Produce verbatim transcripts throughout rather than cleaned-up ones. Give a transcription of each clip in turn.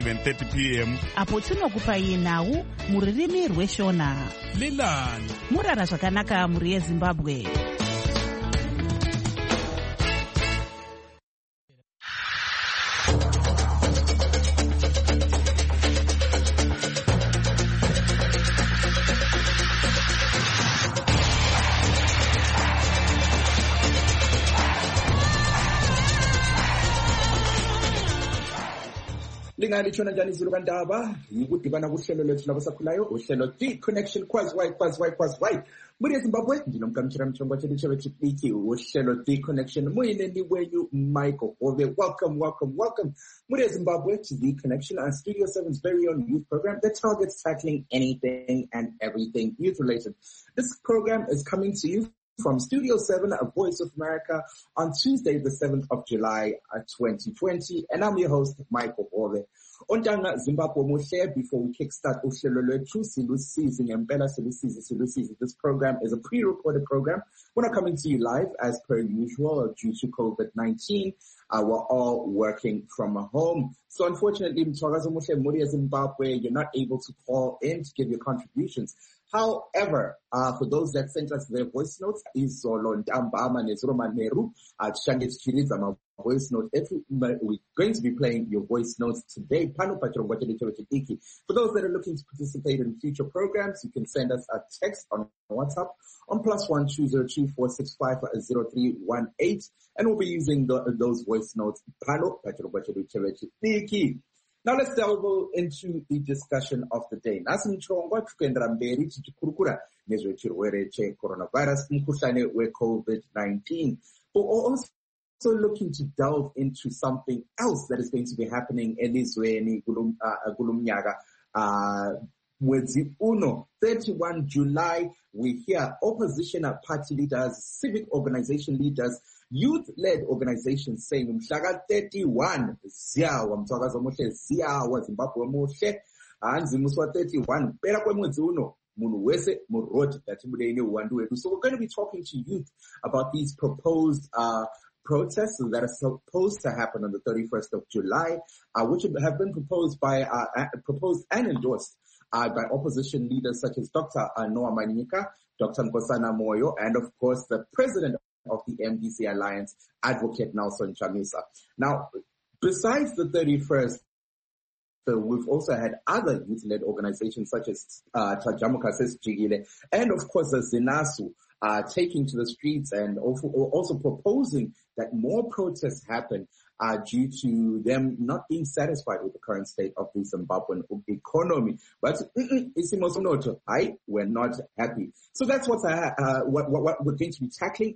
seven thirty p m apo tinokupai nhau muririmi rweshona. Lilani murara zvakanaka muri yeZimbabwe. Lingali chona njani zulu kandaba yikudibana kuhlelo lethu labasakhulayo uhlelo The Connection kwazi why kwazi why kwazi why muri eZimbabwe ndinomkamchira mchongwa chetu chewe chipiki uhlelo The Connection muyine ni wenyu Michael Ove. Welcome welcome welcome muri eZimbabwe to The Connection, and Studio seven's very own youth program that targets tackling anything and everything youth related. This program is coming to you from Studio seven, A Voice of America, on Tuesday, the seventh of July, twenty twenty. And I'm your host, Michael Ove. Ontanga Zimbabwe Moshe, before we kickstart uhlelo lwethu silusizi ngempela silusizi silusizi. This program is a pre-recorded program. We're not coming to you live as per usual due to COVID nineteen. Uh, we're all working from home. So unfortunately, Mthwakazi Moshe, muri Zimbabwe, you're not able to call in to give your contributions. However, uh, for those that sent us their voice notes, Izolo Ntambama Nezroma Neru, uh, Shanget Chiriza, my voice note. If we, we're going to be playing your voice notes today. For those that are looking to participate in future programs, you can send us a text on WhatsApp on plus one two zero two four six five zero three one eight, and we'll be using the, those voice notes. Now let's delve into the discussion of the day. Nasi mchongwa tukendera mberi tichikurukura nezve chirwere che-coronavirus, mukhuhlane we-COVID nineteen. But we're also looking to delve into something else that is going to be happening elizweni kulumnyaka. Mwezi uno, thirty-first July, we hear opposition party leaders, civic organization leaders, youth-led organizations saying, Mhlaka thirty-one, ziyawa, Mthwakazi Moshe, ziyawa, Zimbabwe Moshe, hanzi muswa thirty-one, pera kwe mwezi uno, munu wese, muroti, dati mudeni uwandu wetu. So we're going to be talking to youth about these proposed, uh, protests that are supposed to happen on the thirty-first of July, uh, which have been proposed by, uh, proposed and endorsed Uh, by opposition leaders such as Doctor Uh, Noah Manyika, Doctor Nkosana Moyo, and of course the president of the M D C Alliance, Advocate Nelson Chamisa. Now, besides the thirty-first, so we've also had other youth-led organizations such as uh, Tajamuka Sesjigile, and of course the Zinasu, uh, taking to the streets and also, also proposing that more protests happen Uh, due to them not being satisfied with the current state of the Zimbabwean economy. But I we're not happy. So that's what's, uh, uh, what, what, what we're going to be tackling.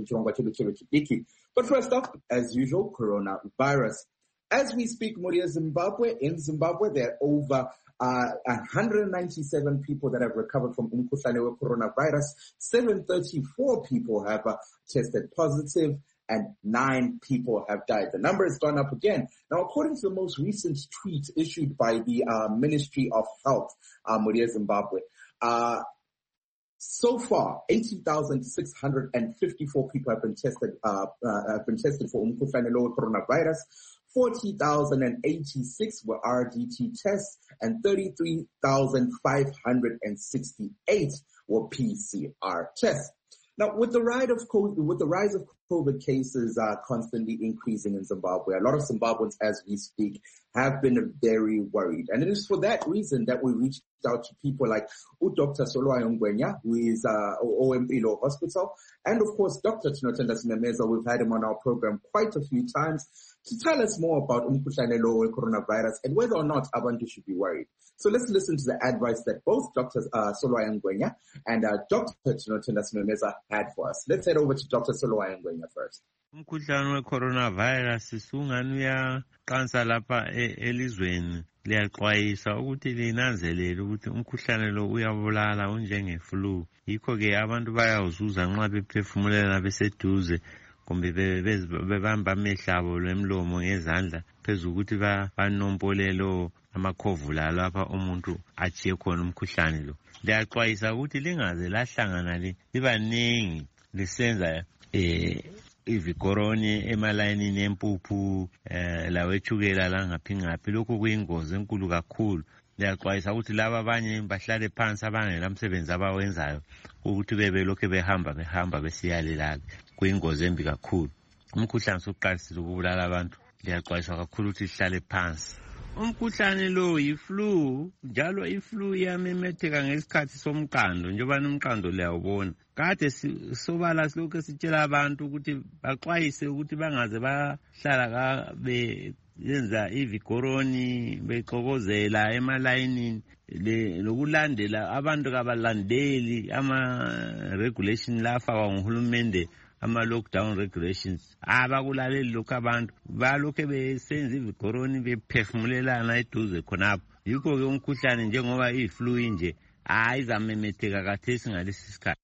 But first up, as usual, coronavirus. As we speak, Moria, Zimbabwe, in Zimbabwe, there are over uh, one hundred ninety-seven people that have recovered from umkhuhlane coronavirus. seven hundred thirty-four people have uh, tested positive, and nine people have died. The number has gone up again. Now, according to the most recent tweet issued by the uh, Ministry of Health, uh, Moria, Zimbabwe, uh, so far, eighty thousand six hundred fifty-four people have been tested, uh, uh, have been tested for umkhuhlane coronavirus. forty thousand eighty-six were R D T tests, and thirty-three thousand five hundred sixty-eight were P C R tests. Now, with the rise of COVID, with the rise of COVID cases uh, constantly increasing in Zimbabwe, a lot of Zimbabweans, as we speak, have been very worried, and it is for that reason that we reached out to people like Doctor Solwayo Ngwenya, who is uh, O M P Law Hospital, and of course Doctor Tinotenda Simemeza. We've had him on our program quite a few times to tell us more about umkhuhlane lo coronavirus and whether or not abantu should be worried. So let's listen to the advice that both Doctor Uh, Solwayo Ngwenya and uh, Doctor Tinotenda Simemeza had for us. Let's head over to Doctor Solwayo Ngwenya first. Umkhuhlane we-coronavirus sungani uyaqansa lapha elizweni. Liyaxwayisa ukuthi linanzelele ukuthi umkhuhlane lo uyabulala unjenge-flu. Yikho-ke abantu bayawuzuza nxa bephefumulela beseduze kumbe bebamba amehlo abo lwemlomo ngezandla phezu ukuthi banompolelo amakhovula lapha umuntu achiye khona umkhuhlane lo. Liyaxwayisa ukuthi lingaze lahlangana libaningi lisenza eh ivikoroni emalayinini empuphu eh lawechukela la ngaphi ngaphi lokho kuyingozi enkulu kakhulu. Liyaxwayisa ukuthi laba abanye bahlale phansi abangela umsebenzi abawenzayo ukuthi bebe lokho behamba behamba besiyalelala kuyingozi embi kakhulu. Umkhuhlane sokuqalisile ukubulala abantu liyaxwayisa kakhulu ukuthi lihlale phansi. Umkhuhlane lo yi-flu, njalo i-flu iyamemetheka ngesikhathi somqando njengoba umqando liyawubona. Kade sobala silokho sitshela abantu ukuthi baxwayise ukuthi bangaze bahlala ka be yenza ivikoroni bexokozela emalayinini lokulandela abantu kabalandeli ama-regulation lafakwa nguhulumende, ama-lockdown regulations. Abakulaleli lokhu abantu balokhu besenza ivikoroni bephefumulelana eduze khonapho. Yikho-ke umkhuhlane njengoba iyi-flu nje ayizamemetheka kathesi ngalesi sikhathi.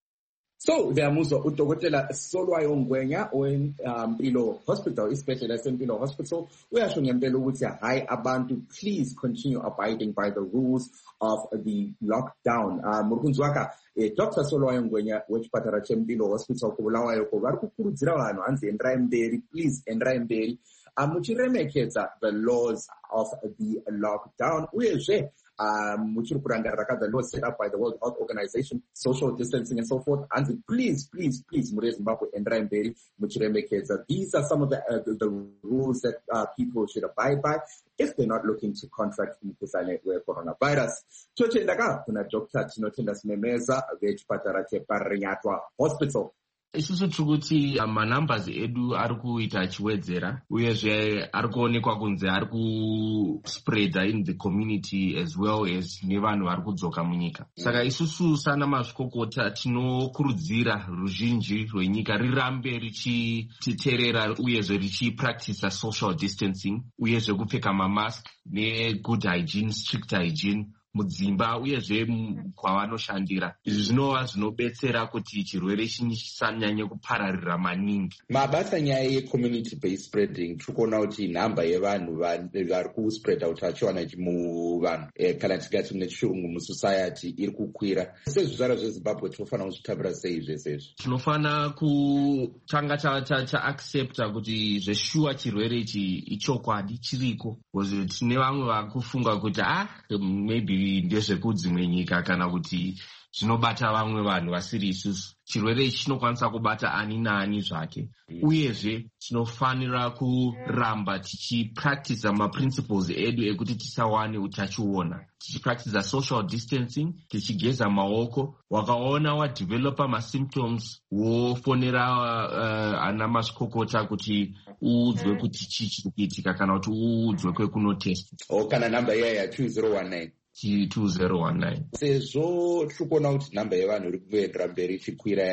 So ngiyamuzwa udokotela Solwayo Ngwenya wempilo hospital, isibhedlela sempilo hospital, uyasho ngempela ukuthi hayi abantu please continue abiding by the rules of the lockdown. Um mukunzwaka eh, Doctor Solwayo Ngwenya wechipatara chempilo hospital kubulawayo ko vari kukurudzira vanhu hanzi endrai mberi, please endrai mberi muchiremekedza the laws of the lockdown uyezve Um, muchiri kurangarira the laws set up by the World Health Organization, social distancing and so forth. And please, please, please, Muri Zimbabwe and Raimberi, Muchiremekeza. These are some of the, uh, the, the rules that uh, people should abide by if they're not looking to contract umkhuhlane we-coronavirus. Tochendaka, kuna Doctor Tinotenda Simemeza, vechipatara cheParinyatwa Hospital. Isusu tikuti manumbers edu ari kuita achiwedzera uyezve ari kuonekwa kunze ari kuspreada in the community as well as nevanhu vari kudzoka munyika. Saka isusu sana mazvikokota tinokurudzira ruzhinji rwenyika rirambe richiteerera uyezve richipractice social distancing uyezve kupfeka mamask negood hygiene, strict hygiene mudzimba uyezve kwavanoshandira. Izvi zvinova zvinobetsera kuti chirwere chisanyanye kupararira maningi. Mabasa nyaya ye-community based spreading tikuona kuti nhamba yevanhu vari kuspreada utachiwana muvanhu kana tingati nechirungu musociety iri kukwira. Sezvizvarwa zveZimbabwe tinofanira kuzvitambira sei zvese izvi? Tinofanira kutanga taaccepta kuti zveshuwa chirwere ichi ichokwadi chiriko. Tine vamwe vakufunga kuti ah maybe ndezvekudzimwe nyika kana kuti zvinobata vamwe vanhu vasiri isusu. Chirwere ichi chinokwanisa kubata ani naani zvake. Uyezve tinofanira kuramba tichipractice maprinciples edu ekuti tisawane utachiona. Tichipractice social distancing, tichigeza maoko. Wakaona wadevelopa masymptoms wofonera uh, ana mazvikokota kuti uudzwe kuti chii chiri kuitika kana kuti uudzwe kwekunotest. O kana namba iya ya two zero one nine. two zero one nine. Sezvo tikuona kuti nhamba yevanhu iri kuendera mberi ichikwira,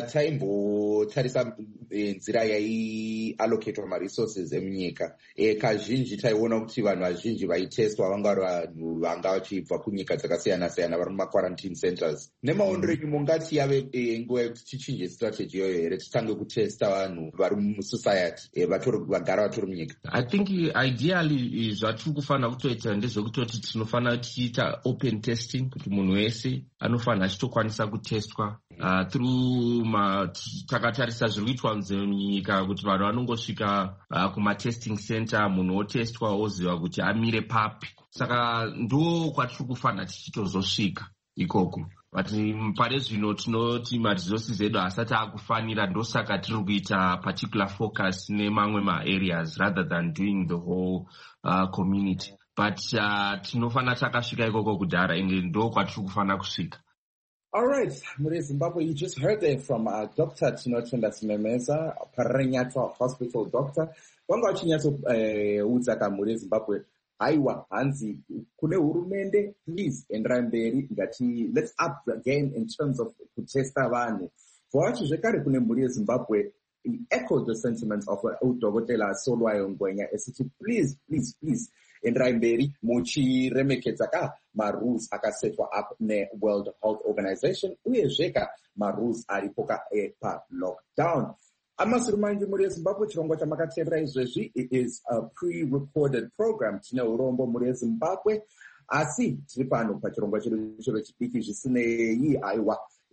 pataimbotarisa nzira yaiallocatwa maresources emunyika, kazhinji taiona kuti vanhu vazhinji vaitestwa vanga vanhu vanga vachibva kunyika dzakasiyana siyana vari mumaquarantine centers. Nemaondero enyu mungati yave nguva yekuti tichinje strategy iyoyo here, titange kutesta vanhu vari musociety vagara vatori munyika? I think ideally zvatiri kufanira kutoita ndezvekutoti tinofanira tichiita open testing kuti munhu wese anofanira achitokwanisa kutestwa uh, through ma takatarisa zviri kuitwa munyika kuti vanhu vanongosvika uh, kumatesting center munhu otestwa oziva kuti amire papi. Saka ndo kwatiri kufanira tichitozosvika ikoko. But pare zvino tinoti maresources edu asati akufanira, ndosaka tiri kuita particular focus nemamwe maareas rather than doing the whole uh, community. But uh, tinofana takasvika ikoko kudhara ende ndo kwatiri kufanira kusvika. All right, Muri Zimbabwe, you just heard there from uh, Doctor Tinotenda Simemeza, Parinyatwa Hospital doctor. Wanga wachinyatso udzaka Muri Zimbabwe, aiwa hanzi kune hurumende, please endrai mberi ngati let's up again in terms of kutesta vanhu. Vacho zvekare kune Muri Zimbabwe echoed the sentiments of udokotela Solwayo Ngwenya esiti please please please endrai mberi muchiremekedza ka marules akasetwa up ne-World Health Organization uyezveka marules aripoka epa lockdown. I must remind you, Muri Zimbabwe, chirongwa chamakatevera izvezvi, it is a pre-recorded program. Tine urombo Muri Zimbabwe, asi tiri pano pachirongwa chedu chiro chidiki zvisinei aiwa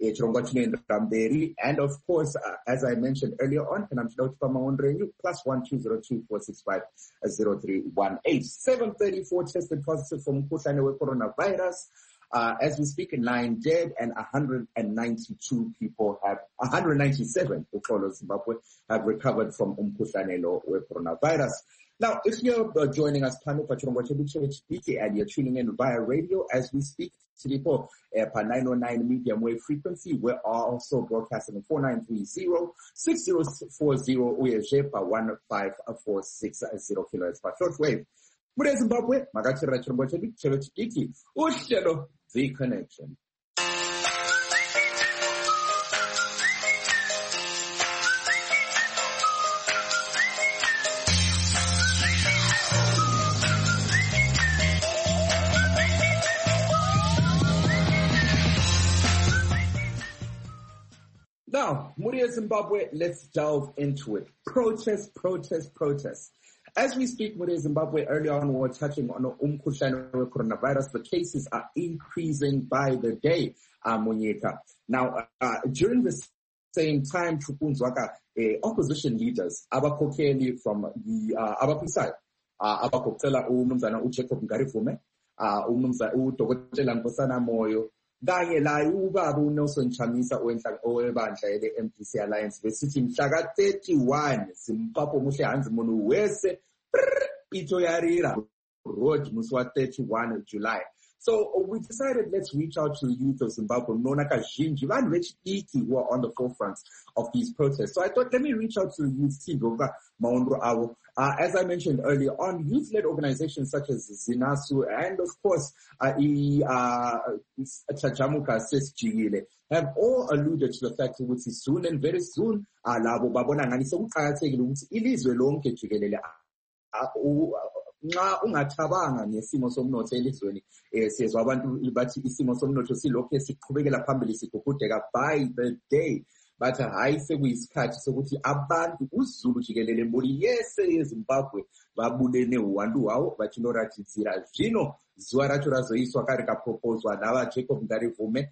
chirongwa chinoendera mberi. And of course, uh, as I mentioned earlier on, kana muchida kuti pamaonero plus one two zero two four six five zero three one eight. seven thirty-four tested positive for mukhuhlane we-coronavirus. Uh, as we speak, nine dead and one hundred ninety-two people have, one hundred ninety-seven people in Zimbabwe have recovered from umkhuhlane lo we-coronavirus. Now, if you're uh, joining us, and you're tuning in via radio as we speak, Silipo, uh, nine oh nine medium wave frequency, we're also broadcasting on four nine three zero, six zero four zero, Uyejepa one five four six zero kilohertz per shortwave. Mure Zimbabwe, makachira chirongwa chedu chero chidiki, uhlelo The Connection. Now, Muria Zimbabwe, let's delve into it. Protest, protest, protest. As we speak, Muria Zimbabwe, earlier on we were touching on umkhuhlane coronavirus. The cases are increasing by the day, uh, Munyika. Now, uh, during the same time, Chukunzwaka, uh, opposition leaders, abakhokheli from the uh, abapisai, uh, abakhokhela umnumzana uJacob Ngarivume, uh, umnumzana uDokotela Nkosana Moyo, kanye la ubaba uNelson Chamisa owebandla ele-M D C Alliance besithi mhla ka thirty-one simpapho muhle hanzi munu wese ito yarira road muswa thirty-one July. So we decided let's reach out to the youth of Zimbabwe, Nona Kazhinji, Van Rich Iki, who are on the forefront of these protests. So I thought, let me reach out to the youth team, uh, as I mentioned earlier on, youth-led organizations such as Zinasu and, of course, uh, Chajamuka Sesjigile have all alluded to the fact that soon and very soon, uh, labo babona ngani sokuqakathekile ukuthi ilizwe lonke jikelele nxa ungathabanga ngesimo somnotho elizweni eh siyezwa abantu bathi isimo somnotho silokho esiqhubekela phambili sigugudeka by the day but hayi sekuyisikhathi sokuthi abantu uZulu jikelele mbuli yese eZimbabwe babulene uwandu wawo vachinoratidza zvino zuva racho razoiswa kari kaproposwa nava Jacob Ngarivume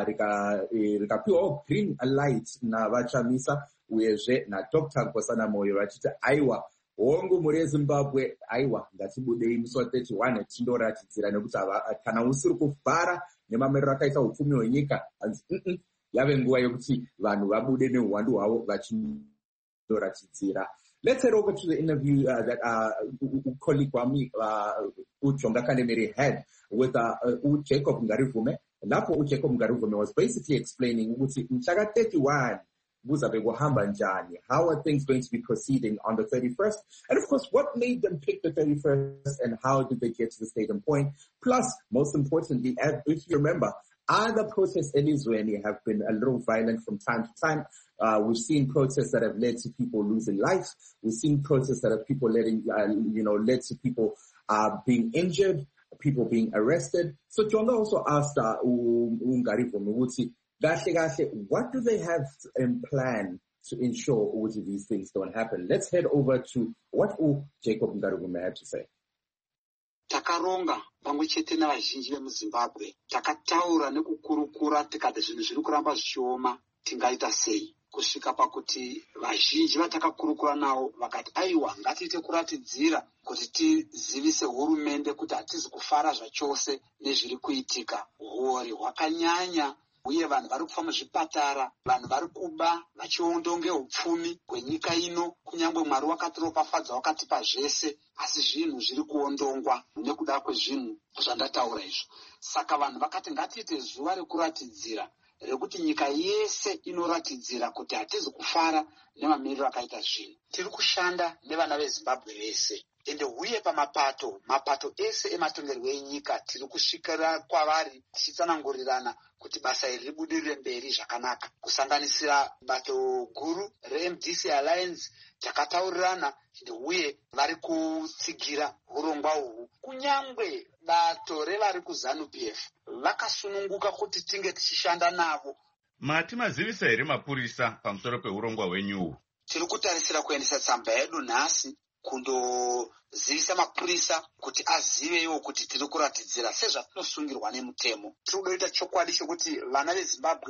rikapiwawo green light navachamisa uyezve naDr Nkosana Moyo vachiti aiwa hongu muri Zimbabwe aiwa ngatibudei musi wa thirty-one tindoratidzira nekuti kana usiri kuvhara nemamiriro akaita upfumi hwenyika hanzi mm yave nguva yokuti vanhu vabude neuwandu hwavo vachindoratidzira. Let's head over to the interview uh, that uh, colleague Wami uh, Ujonga Kanemiri had with uh, uh, Jacob Ngarivume. Lapho Jacob Ngarivume was basically explaining ukuthi mhla thirty-one how are things going to be proceeding on the thirty-first? And of course, what made them pick the thirty-first and how did they get to the stadium point? Plus, most importantly, if you remember, other protests in Israel have been a little violent from time to time. Uh, we've seen protests that have led to people losing life. We've seen protests that have people letting, uh, you know, led to people uh, being injured, people being arrested. So Jonga also asked uh, Ngarivume, what do they have in plan to ensure all of these things don't happen? Let's head over to what Jacob Ngarivume had to say. Takaronga pamwe chete navazhinji vemuZimbabwe takataura nekukurukura tikati zvinhu zviri kuramba zvichioma tingaita sei kusvika pakuti vazhinji vatakakurukura navo vakati aiwa ngatiite kuratidzira kuti tizivise hurumende kuti hatizi kufara zvachose nezviri kuitika. Hori hwakanyanya uye vanhu vari kufa muzvipatara, vanhu vari kuba vachiondonge upfumi hwenyika ino, kunyange Mwari wakatiropafadza wakatipa zvese, asi zvinhu zviri kuondongwa nekuda kwezvinhu zvandataura izvo. Saka vanhu vakati ngatiite zuva rekuratidzira rekuti nyika yese inoratidzira kuti hatizi kufara nemamiriro akaita zvinhu. Tiri kushanda nevana veZimbabwe vese. Ende huye pamapato, mapato ese ematongerwo enyika tiri kusvikira kwavari tichitsanangurirana kuti basa iri ribudirire mberi zvakanaka. Kusanganisira bato guru reM D C Alliance takataurirana ende huye vari kutsigira urongwa uhu. Kunyangwe bato revari kuZANU P F vakasununguka kuti tinge tichishanda navo. Mati mazivisa here mapurisa pamusoro peurongwa hwenyu? Tiri kutarisira kuendesa tsamba yedu nhasi kundozivisa mapurisa kuti azivewo kuti tiri kuratidzira sezvatinosungirwa nemutemo. Tiri kudoita chokwadi chokuti vana veZimbabwe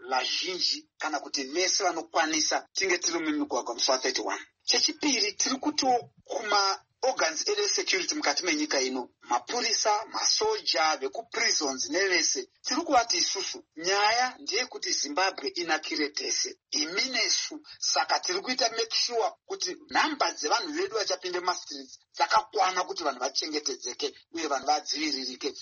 vazhinji kana kuti mese vanokwanisa tinge tiri mumigwagwa musi wa thirty-one. Chechipiri, tiri kutiwo kuma organs ere-security mukati menyika ino, mapurisa, masoja, vekuprisons nevese, tiri kuvati isusu nyaya ndeyekuti Zimbabwe inakire tese, imi nesu. Saka tiri kuita make sure kuti nhamba dzevanhu vedu vachapinde mumastreets dzakakwana kuti vanhu vachengetedzeke uye vanhu vadziviririke.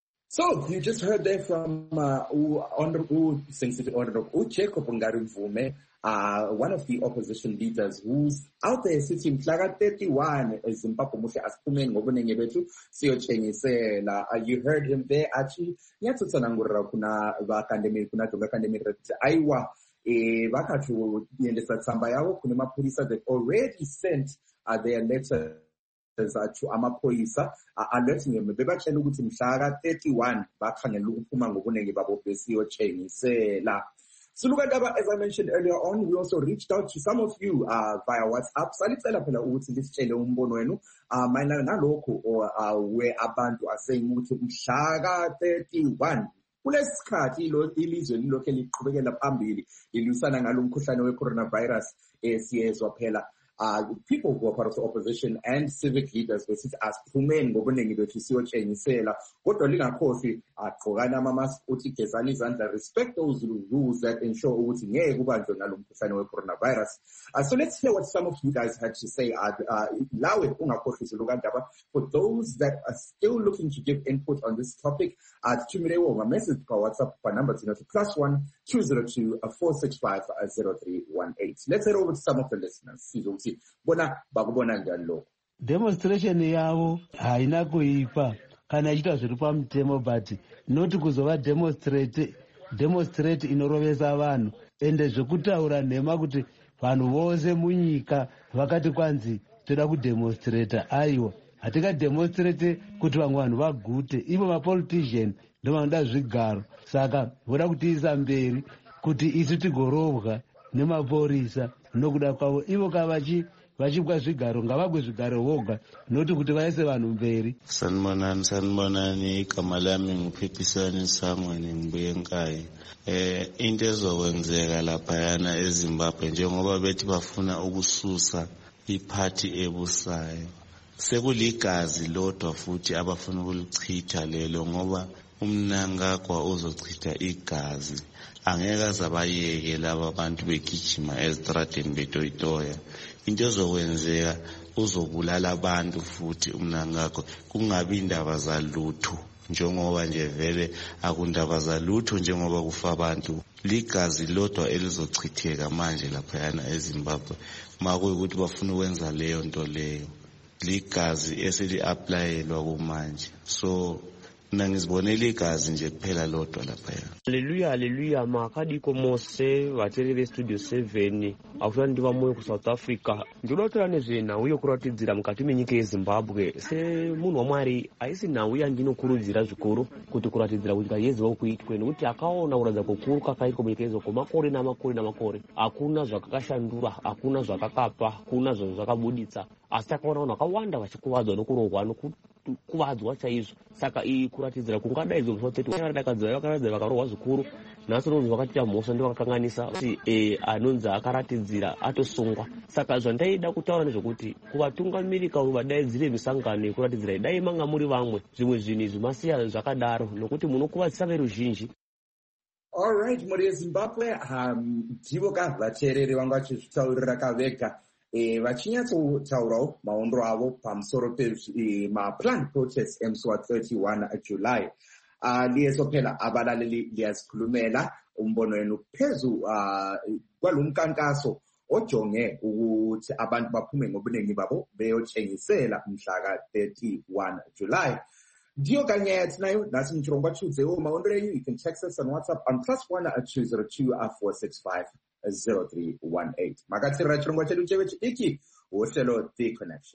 So you just heard there from uh, Honorable Honorable Jacob Ngarimvume, uh, one of the opposition leaders who's out there sitting mhlaka thirty-one eZimbabwe muhle asiphumeni ngobunenge bethu siyochengisela. You heard him there achi nyatsotsanangurira kuna vakandemiri kuna donga kandemiri kuti aiwa eh vakati yendesa tsamba yavo kune mapurisa that already sent uh, their letter to amaphoyisa alerting them bebatshela ukuthi mhlaka thirty-one bakhangela ukuphuma ngobunenge babo besiyochengisela. So look at that, as I mentioned earlier on, we also reached out to some of you uh, via WhatsApp. Salitshela phela ukuthi lisitshele umbono wenu uh, mayelana nalokho or uh, where abantu are saying ukuthi mhlaka thirty-one kulesikhathi ilizwe lilokhe liqhubekela phambili lilusana ngalo mkhuhlane we-coronavirus esiyezwa phela. Uh, people who are part of the opposition and civic leaders besithi asiphumeni ngobunengi bethu siyochengisela kodwa lingakhohlwi agqokana ama-mask uthi gezani izandla, respect those rules that ensure ukuthi ngeke kubanjwe ngalo mkhuhlane we-coronavirus. Uh, so let's hear what some of you guys had to say. Uh, uh, lawe ungakhohlwi Zulukandaba, for those that are still looking to give input on this topic, uh, tumilewo ma-message kwa WhatsApp kwa number zino to plus one two zero two four six five zero three one eight. Let's head over to some of the listeners. Bona bakubona njani lokho? Demonstration yavo haina kuipa kana ichita zviri pamutemo, but not kuzova demonstrate demonstrate inorovesa vanhu ende zvekutaura nhema kuti vanhu vose munyika vakati kwanzi toda kudemonstrata. Aiwa, hatingademonstrate kuti vamwe vanhu vagute. Ivo mapolitician ndo vanoda zvigaro, saka voda kutiisa mberi kuti isu tigorovwa nemapurisa nokuda kwavo. Ivo kavachi vachipwa zvigaro ngavagwe zvigaro voga, noti kuti vaise vanhu mberi. Sanibonani, sanibonani, igama lami nguphepisani Samweni ngibuye nkayi. Eh into ezokwenzeka laphayana eZimbabwe njengoba bethi bafuna ukususa iphathi ebusayo, sekuligazi lodwa futhi abafuna ukulichitha lelo, ngoba umnangagwa uzochitha igazi. Angeke azabayeke laba bantu begijima ezitradeni betoyitoya. Into ezokwenzeka uzobulala abantu futhi umnangagwa, kungabi indaba zalutho njengoba nje vele akundaba zalutho njengoba kufa abantu. Ligazi lodwa elizochitheka manje laphayana eZimbabwe makuyikuthi bafuna ukwenza leyo nto leyo. Ligazi eseli-aplayelwa kumanje, so mina ngizibonela igazi nje kuphela lodwa laphaya. Haleluya, haleluya. Makadiko mose vateereri vestudio seven akuti ndiva moyo kuSouth Africa. Ndinoda kutaura nezvenhau yokuratidzira mukati menyika yeZimbabwe. Semunhu waMwari haisi nhau yandinokurudzira zvikuru kuti kuratidzira kunyika yeZimbabwe kuitwe, nekuti akaona kuratidza kukuru kakaitwa munyika yeZimbabwe makore namakore namakore. Hakuna zvakakashandura, hakuna zvakakapa, hakuna zvakabuditsa, asi takaona vanhu vakawanda vachikuvadzwa nokurohwa nokukuvadzwa chaizvo. Saka iyi kuratidzira kungadai zvomusi vakadakadzira vakaratidza vakarohwa zvikuru. Nhasi unonzi vakatiita mhosva ndovakakanganisa kuti eh anonzi akaratidzira atosungwa. Saka zvandaida kutaura nezvokuti kuvatungamiri kavo vadaidzire misangano yekuratidzira dai manga muri vamwe, zvimwe zvinhu izvi masiya zvakadaro nokuti munokuvadzisa veruzhinji. All right, muri yeZimbabwe ndivo ka vateereri vanga vachizvitaurira kavega vachinyatsotaurawo maondro avo pamusoro pemaplanned protests emusi wa-thirty-one July. Liyeso phela abalaleli liyazikhulumela umbono wenu phezu kwalo mkankaso ojonge ukuthi abantu baphume ngobuningi babo beyotshengisela mhla thirty-one July. Ndiyo kanye yathi nayo nasi mchirongwa chudze maondro enyu. You can text us on WhatsApp on plus one two zero two four six five zero three one eight. Makatsirira chirongwa chedu cheve chidiki wohlelo The Connection.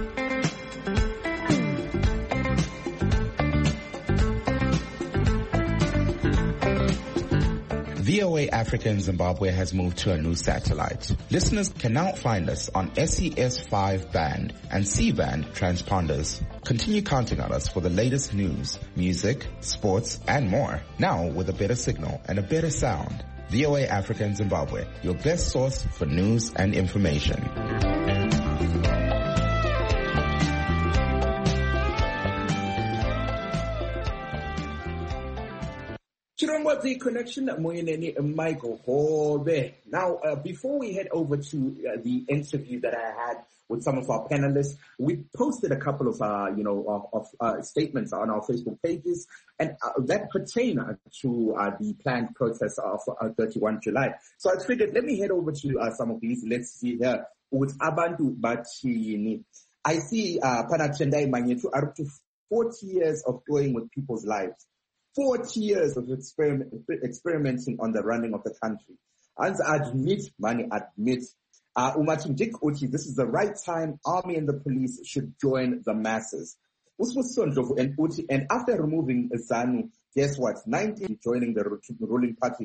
V O A Africa in Zimbabwe has moved to a new satellite. Listeners can now find us on S E S five band and C band transponders. Continue counting on us for the latest news, music, sports, and more. Now with a better signal and a better sound. V O A Africa in Zimbabwe, your best source for news and information. The connection, Moyineni Michael Hobe. Now, uh, before we head over to uh, the interview that I had with some of our panelists, we posted a couple of, uh, you know, of, of uh, statements on our Facebook pages, and uh, that pertain uh, to uh, the planned protest of uh, thirty-first of July. So I figured, let me head over to uh, some of these. Let's see here. With Abantu Bachini, I see uh, Panachendai Manyetu are up to forty years of toying with people's lives. forty years of experiment, experimenting on the running of the country. And admit, money admit, uh, Umatin Dick Oti, this is the right time. Army and the police should join the masses. And Uti, and after removing ZANU, guess what? nineteen joining the ruling party.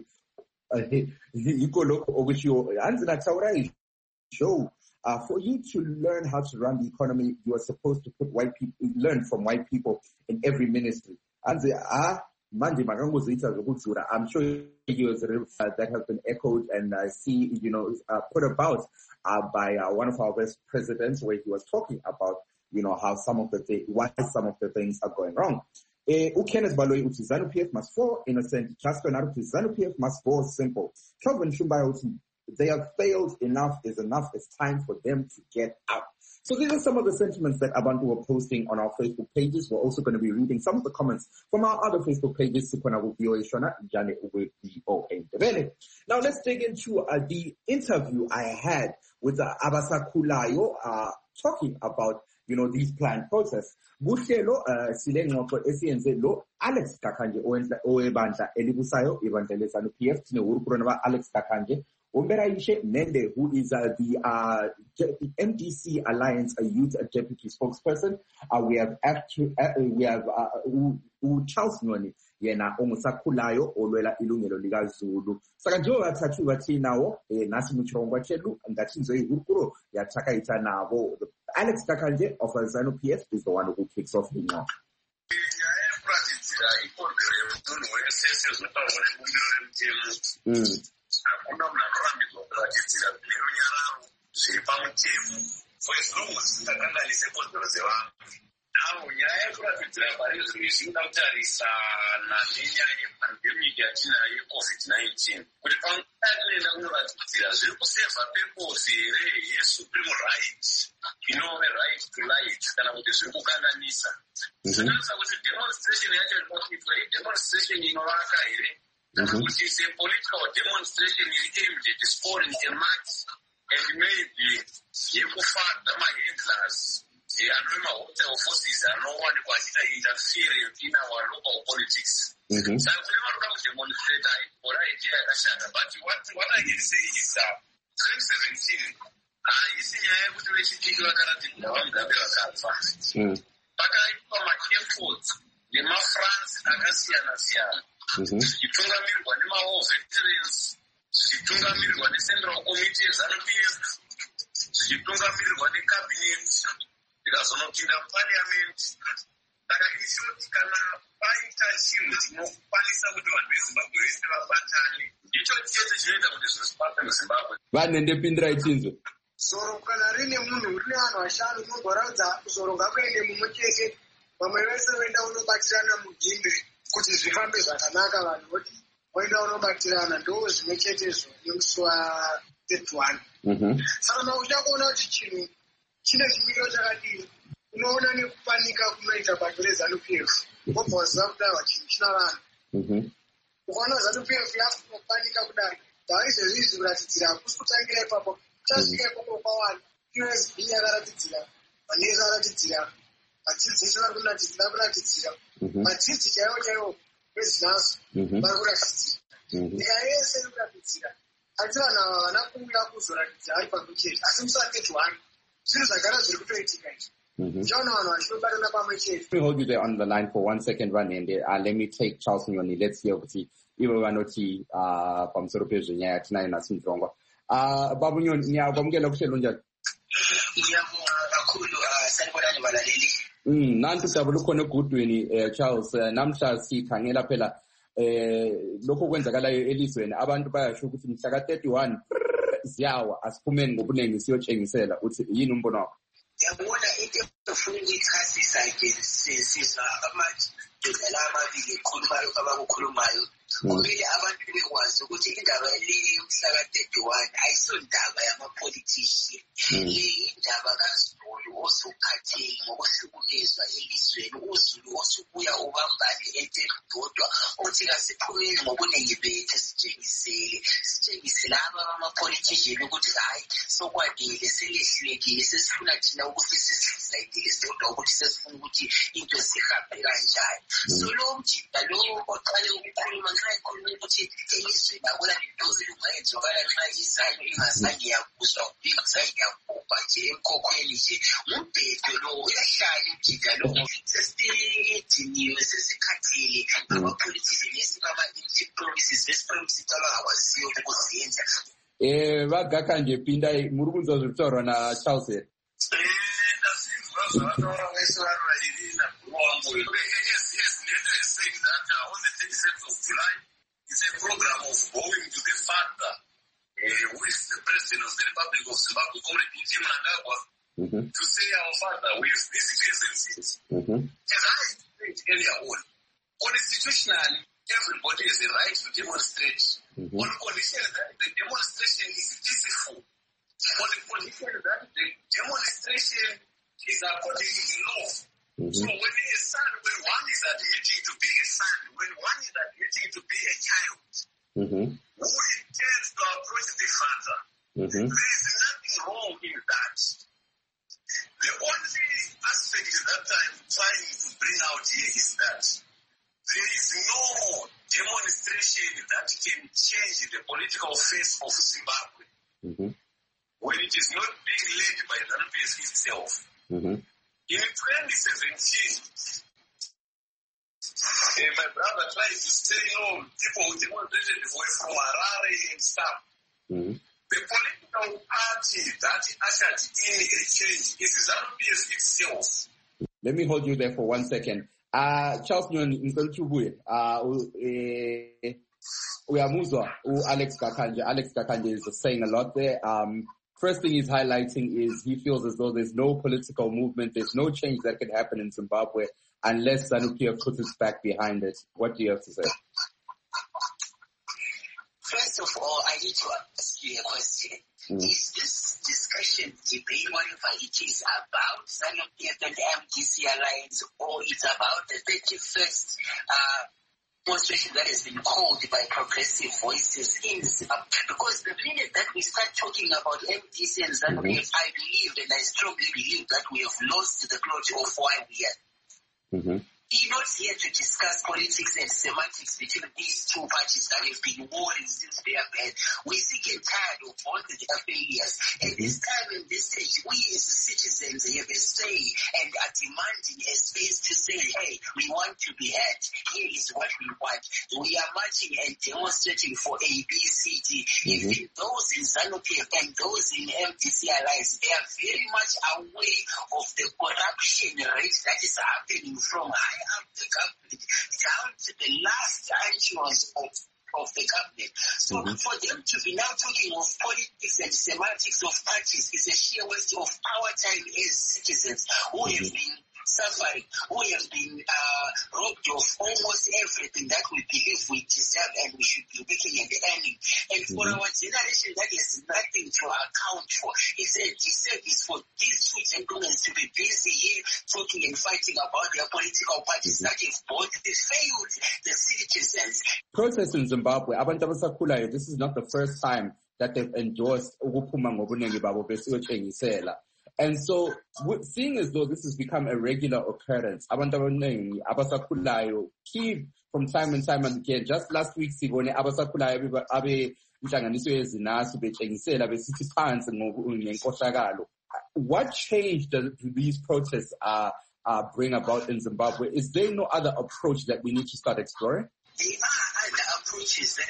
Show. Uh, for you to learn how to run the economy, you are supposed to put white people, learn from white people in every ministry. And they are, I'm sure videos uh, that have been echoed and uh, see, you know, uh, put about uh, by uh, one of our best presidents, where he was talking about, you know, how some of the th- why some of the things are going wrong. Ukenneth Baloyi uthi ZANU P F must fall, Innocent Jasper Naruti ZANU P F must fall, simple. Kelvin Shumbaya uthi they have failed, enough is enough, it's time for them to get out. So these are some of the sentiments that Abantu were posting on our Facebook pages. We're also going to be reading some of the comments from our other Facebook pages, Sikona with V O A Shona, Jane with V O A Ndebele. Now let's dig into uh, the interview I had with uh, Abasa Kulayo, uh, talking about, you know, these planned protests. Bushelo, uh, Silengo for S C N Z lo, Alex Kakanje, Oebanja, Elibusayo, Evangelizano P F, Tine Urukurova, Alex Kakanje, Umberaishe Mende, who is uh, the uh, M D C Alliance, a youth deputy spokesperson. Uh, we have actu- uh, we have uh, u, u Charles Nwani, yena omusakulayo olwela ilungelo likaZulu. Saka njo bathathu bathi nawo eh nasi muchongwa chelu ngathi nzo ihukuro yathaka ita nabo. Alex Kakanje of ZANU P F is the one who kicks off the now. Mm. Hakuna mnarambizo kuratizira kunyararo zvepamutemo for as long as takanganise kodzero dzevanhu. Nawo nyaya yekuratidza pari zvinhu zvinotarisa nenyaya yepandemic yatinayo yecovid nineteen kuti panguva yatinoenda kunoratidzira zviri kuseva purpose here yesupreme right inove right to life kana kuti zviri kukanganisa. Zvinotarisa kuti demonstration yacho iri kuitwa idemonstration inovaka here. Mm-hmm. Which is a political demonstration aimed at scoring a match and maybe you could find the headlines. The Anrema Hotel forces are no one was interfering in our local politics. Mm-hmm. So I've never come to demonstrate for idea, but what, what I can say is that twenty seventeen, I see I have to actually do a guarantee now. I'm going to be but I come at effort. The Ma France, Agassian, Asian. Zvichitungamirirwa nemawo veterans, zvichitungamirirwa necentral committee ZANU P F, zvichitungamirirwa necabinet, zvikazonopinda muparliament. Saka in short, kana paita chinhu chinokwanisa kuti vanhu veZimbabwe vese vabatane, ndicho chete chinoita kuti zvinhu zvifambe muZimbabwe. Vanhu ndepindirai chinzwe. Zoro kana rine munhu rine vanhu vashanu unomboratidza zoro ngakuende mumwe chete, vamwe vese voenda unobatirana mugimbe kuti zvifambe zvakanaka vanhu voti voenda unobatirana ndo zvimwe chetezvo nemusi wa thirty-one. Saka mauchakuona kuti chinhu chine chimiriro chakadini, unoona nekupanika kunoita bando reZANU P F wobva waziva kudaiwa chinhu china vanhu. Ukaona ZANU P F yakupanika kudai ndaizvezvizvi kuratidzira hakusi kutangira ipapo, chasvika ipapo kwawani U S B yakaratidzira, manesi akaratidzira, vadzidzisi vari kuratidzira kuratidzira madzidzi chaiwo chaiwo vezinaso vari kuratidzira, nyika yese iri kuratidzira. Asi vanhu ava havana kuuya kuzoratidzira vari pamwechete, asi musi wa thirty-one zvinhu zvagara zviri kutoitika izvi. Uchaona vanhu vachinobatana pamwe chete. Let me hold you there on the line for one second, Vanende. Uh, let me take Charles Nyoni. Let's hear kuti ivo vanoti uh, pamusoro pezvenyaya yatinayo nhasi muchirongwa. Uh, Babu Nyoni, nyakwamukela kuhlelo njani? Ngiyabonga kakhulu sanibonani balaleli. Mm, nanti siyabe lukhona egudwini eh, Charles uh, namhla sikhangela phela eh lokho kwenzakalayo elizweni abantu bayasho ukuthi mhla ka thirty-one ziyawa asiphumeni ngobuningi siyotshengisela uthi yini umbono wakho? Yabona into efuna ukuyichasisa nje sisizwa amadodana amabili ekhulumayo abakukhulumayo kumele abantu bekwazi ukuthi indaba leyo mhla ka thirty-one ayisondaba yamapolitician le indaba kaZulu osuphathele ngokuhlukunyezwa elizweni uZulu osubuya ubambane entedodwa othi kasiphumeni ngobuningi bethu sitshengisele sitshengisele amapolitician ukuthi hayi sokwadile selehlekile sesifuna thina ukuthi sisizayidile sodwa ukuthi sesifuna ukuthi into sihambe kanjani so lo mjida lo oqale ukukhuluma nxa ekhuluma ukuthi elizweni akula into ezilungayenzakala nxa izayo ingazange yakuzwa ingazange yakubha nje emkhokhweni nje umbhedo lo uyahlala umjida lo sesidiniwe sesikhathile abapolitician esibama-empty promises besi-promises abangakwaziyo ukuzenza eh bagaka nje pinda muri kunzwa zvitoro na Charles here It's a program of going to the father, uh, who is the president of the Republic of Zimbabwe, Comrade Jim Nangagwa, mm-hmm. to say our father with these agencies. Mm-hmm. As I said earlier on, constitutionally, everybody has a right to demonstrate. Mm-hmm. On condition that the demonstration is peaceful. On the condition that the demonstration is according to law. Mm-hmm. So when a son, when one is admitting to be a son, when one is admitting to be a child, mm-hmm. who intends to approach the father, mm-hmm. there is nothing wrong in that. The only aspect that I'm trying to bring out here is that there is no demonstration that can change the political face of Zimbabwe mm-hmm. when it is not being led by the ZANU-P F itself. Mm-hmm. In twenty seventeen, uh, my brother tried to say, you know, people who demonstrated were from Harare and stuff. Mm-hmm. The political party that ushered in a change is ZANU-P F itself. Let me hold you there for one second. Uh, Charles Nyon, uh, we are Muzwa, Alex Gakanje. Alex Gakanje is saying a lot there. Um, First thing he's highlighting is he feels as though there's no political movement, there's no change that can happen in Zimbabwe unless ZANU-P F puts its back behind it. What do you have to say? First of all, I need to ask you a question. Mm. Is this discussion, debate, whatever it is, about ZANU-P F and the M D C alliance, or it's about the thirty-first uh, demonstration that has been called by progressive voices in Zimbabwe? Because the minute that we start talking about M D C and ZANU-P F, mm-hmm. I believe and I strongly believe that we have lost the plot of why we are. Mm-hmm. We're not here to discuss politics and semantics between these two parties that have been warring since they are bad. We're sick and tired of all the failures. And mm-hmm. this time and this stage, we as citizens have a say and are demanding a space to say, hey, we want to be heard. Here is what we want. We are marching and demonstrating for A, B, C, D. Mm-hmm. Even those in ZANU-P F and those in M D C alliance, they are very much aware of the corruption rate that is happening from high up the government down to the last echelons of, of the government. So mm-hmm. for them to be now talking of politics and semantics of parties is a sheer waste of our time as citizens who mm-hmm. have been suffering, who have been uh, robbed of almost everything that we believe we deserve and we should be making and earning. And mm-hmm. for our generation, that is nothing to account for. It's a disservice for these two gentlemen to be busy here talking and fighting about their political parties mm-hmm. that have both failed the citizens. Protests in Zimbabwe, abantu abasakhulayo, this is not the first time that they've endorsed ukuphuma ngobunengi babo besiyothengisela. And so, seeing as though this has become a regular occurrence, abantu abaningi abasakhulayo keep from time and time again. Just last week, sibone abasakhulayo abe inhlanganiso yezinasu betshengisela besithi phansi ngenkohlakalo. What change do these protests uh, uh, bring about in Zimbabwe? Is there no other approach that we need to start exploring? There are other approaches that we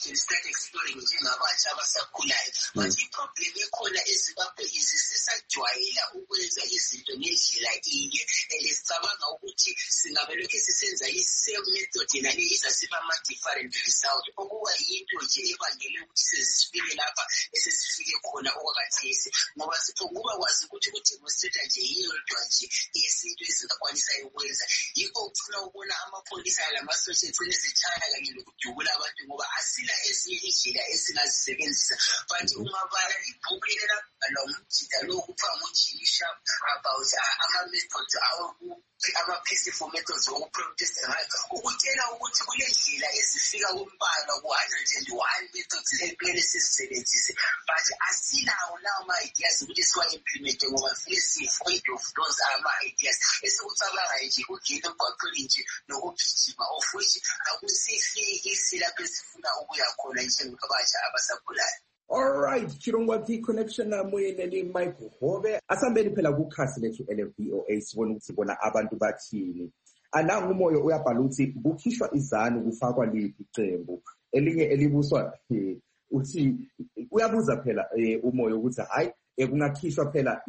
and start exploring njengabatsha abasakhulayo. But i-problem ekhona eZimbabwe isisajwayela ukwenza izinto ngendlela inye and sicabanga ukuthi singabe lokhu sisenza i-same method nale izasiba ama-different result okuba yinto nje ebangele ukuthi sesifike lapha esesifike khona okwakathesi ngoba siphokuba kwazi ukuthi udemonstrate nje yiyodwa nje yesinto esingakwanisayo ukwenza yikho ufuna ukubona amapholisa lamasosha egcine sithana kanye nokudubula abantu ngoba asila ezinye indlela esingazisebenzisa but ungabala ibhuku lelabhala umjida lokupha mojinisha about ama-methods ama-peaceful methods okuprotesta ngayo ukutshela ukuthi kule ndlela ezifika kumbala ku-one hundred and one methods ekumele sizisebenzise but asilawo lawo ama-ideas ukuthi siwa-implemente ngoba fike si-afraid of those ama-ideas esikucabangayo nje kugena emgwaqweni nje nokugijima of which akusifiki lapho esifuna ukuya khona njengabatsha abasakhulayo. All right, Chirongwa T connection namuyene ni Mike Hobe asambeni phela kukhasi lethu L F B O A sibona ukuthi bona abantu bathini. Ana ngumoyo uyabhala ukuthi bukhishwa izanu kufakwa liphi iqembu. Elinye elibuswa uthi uyabuza phela umoyo ukuthi hayi kungakhishwa phela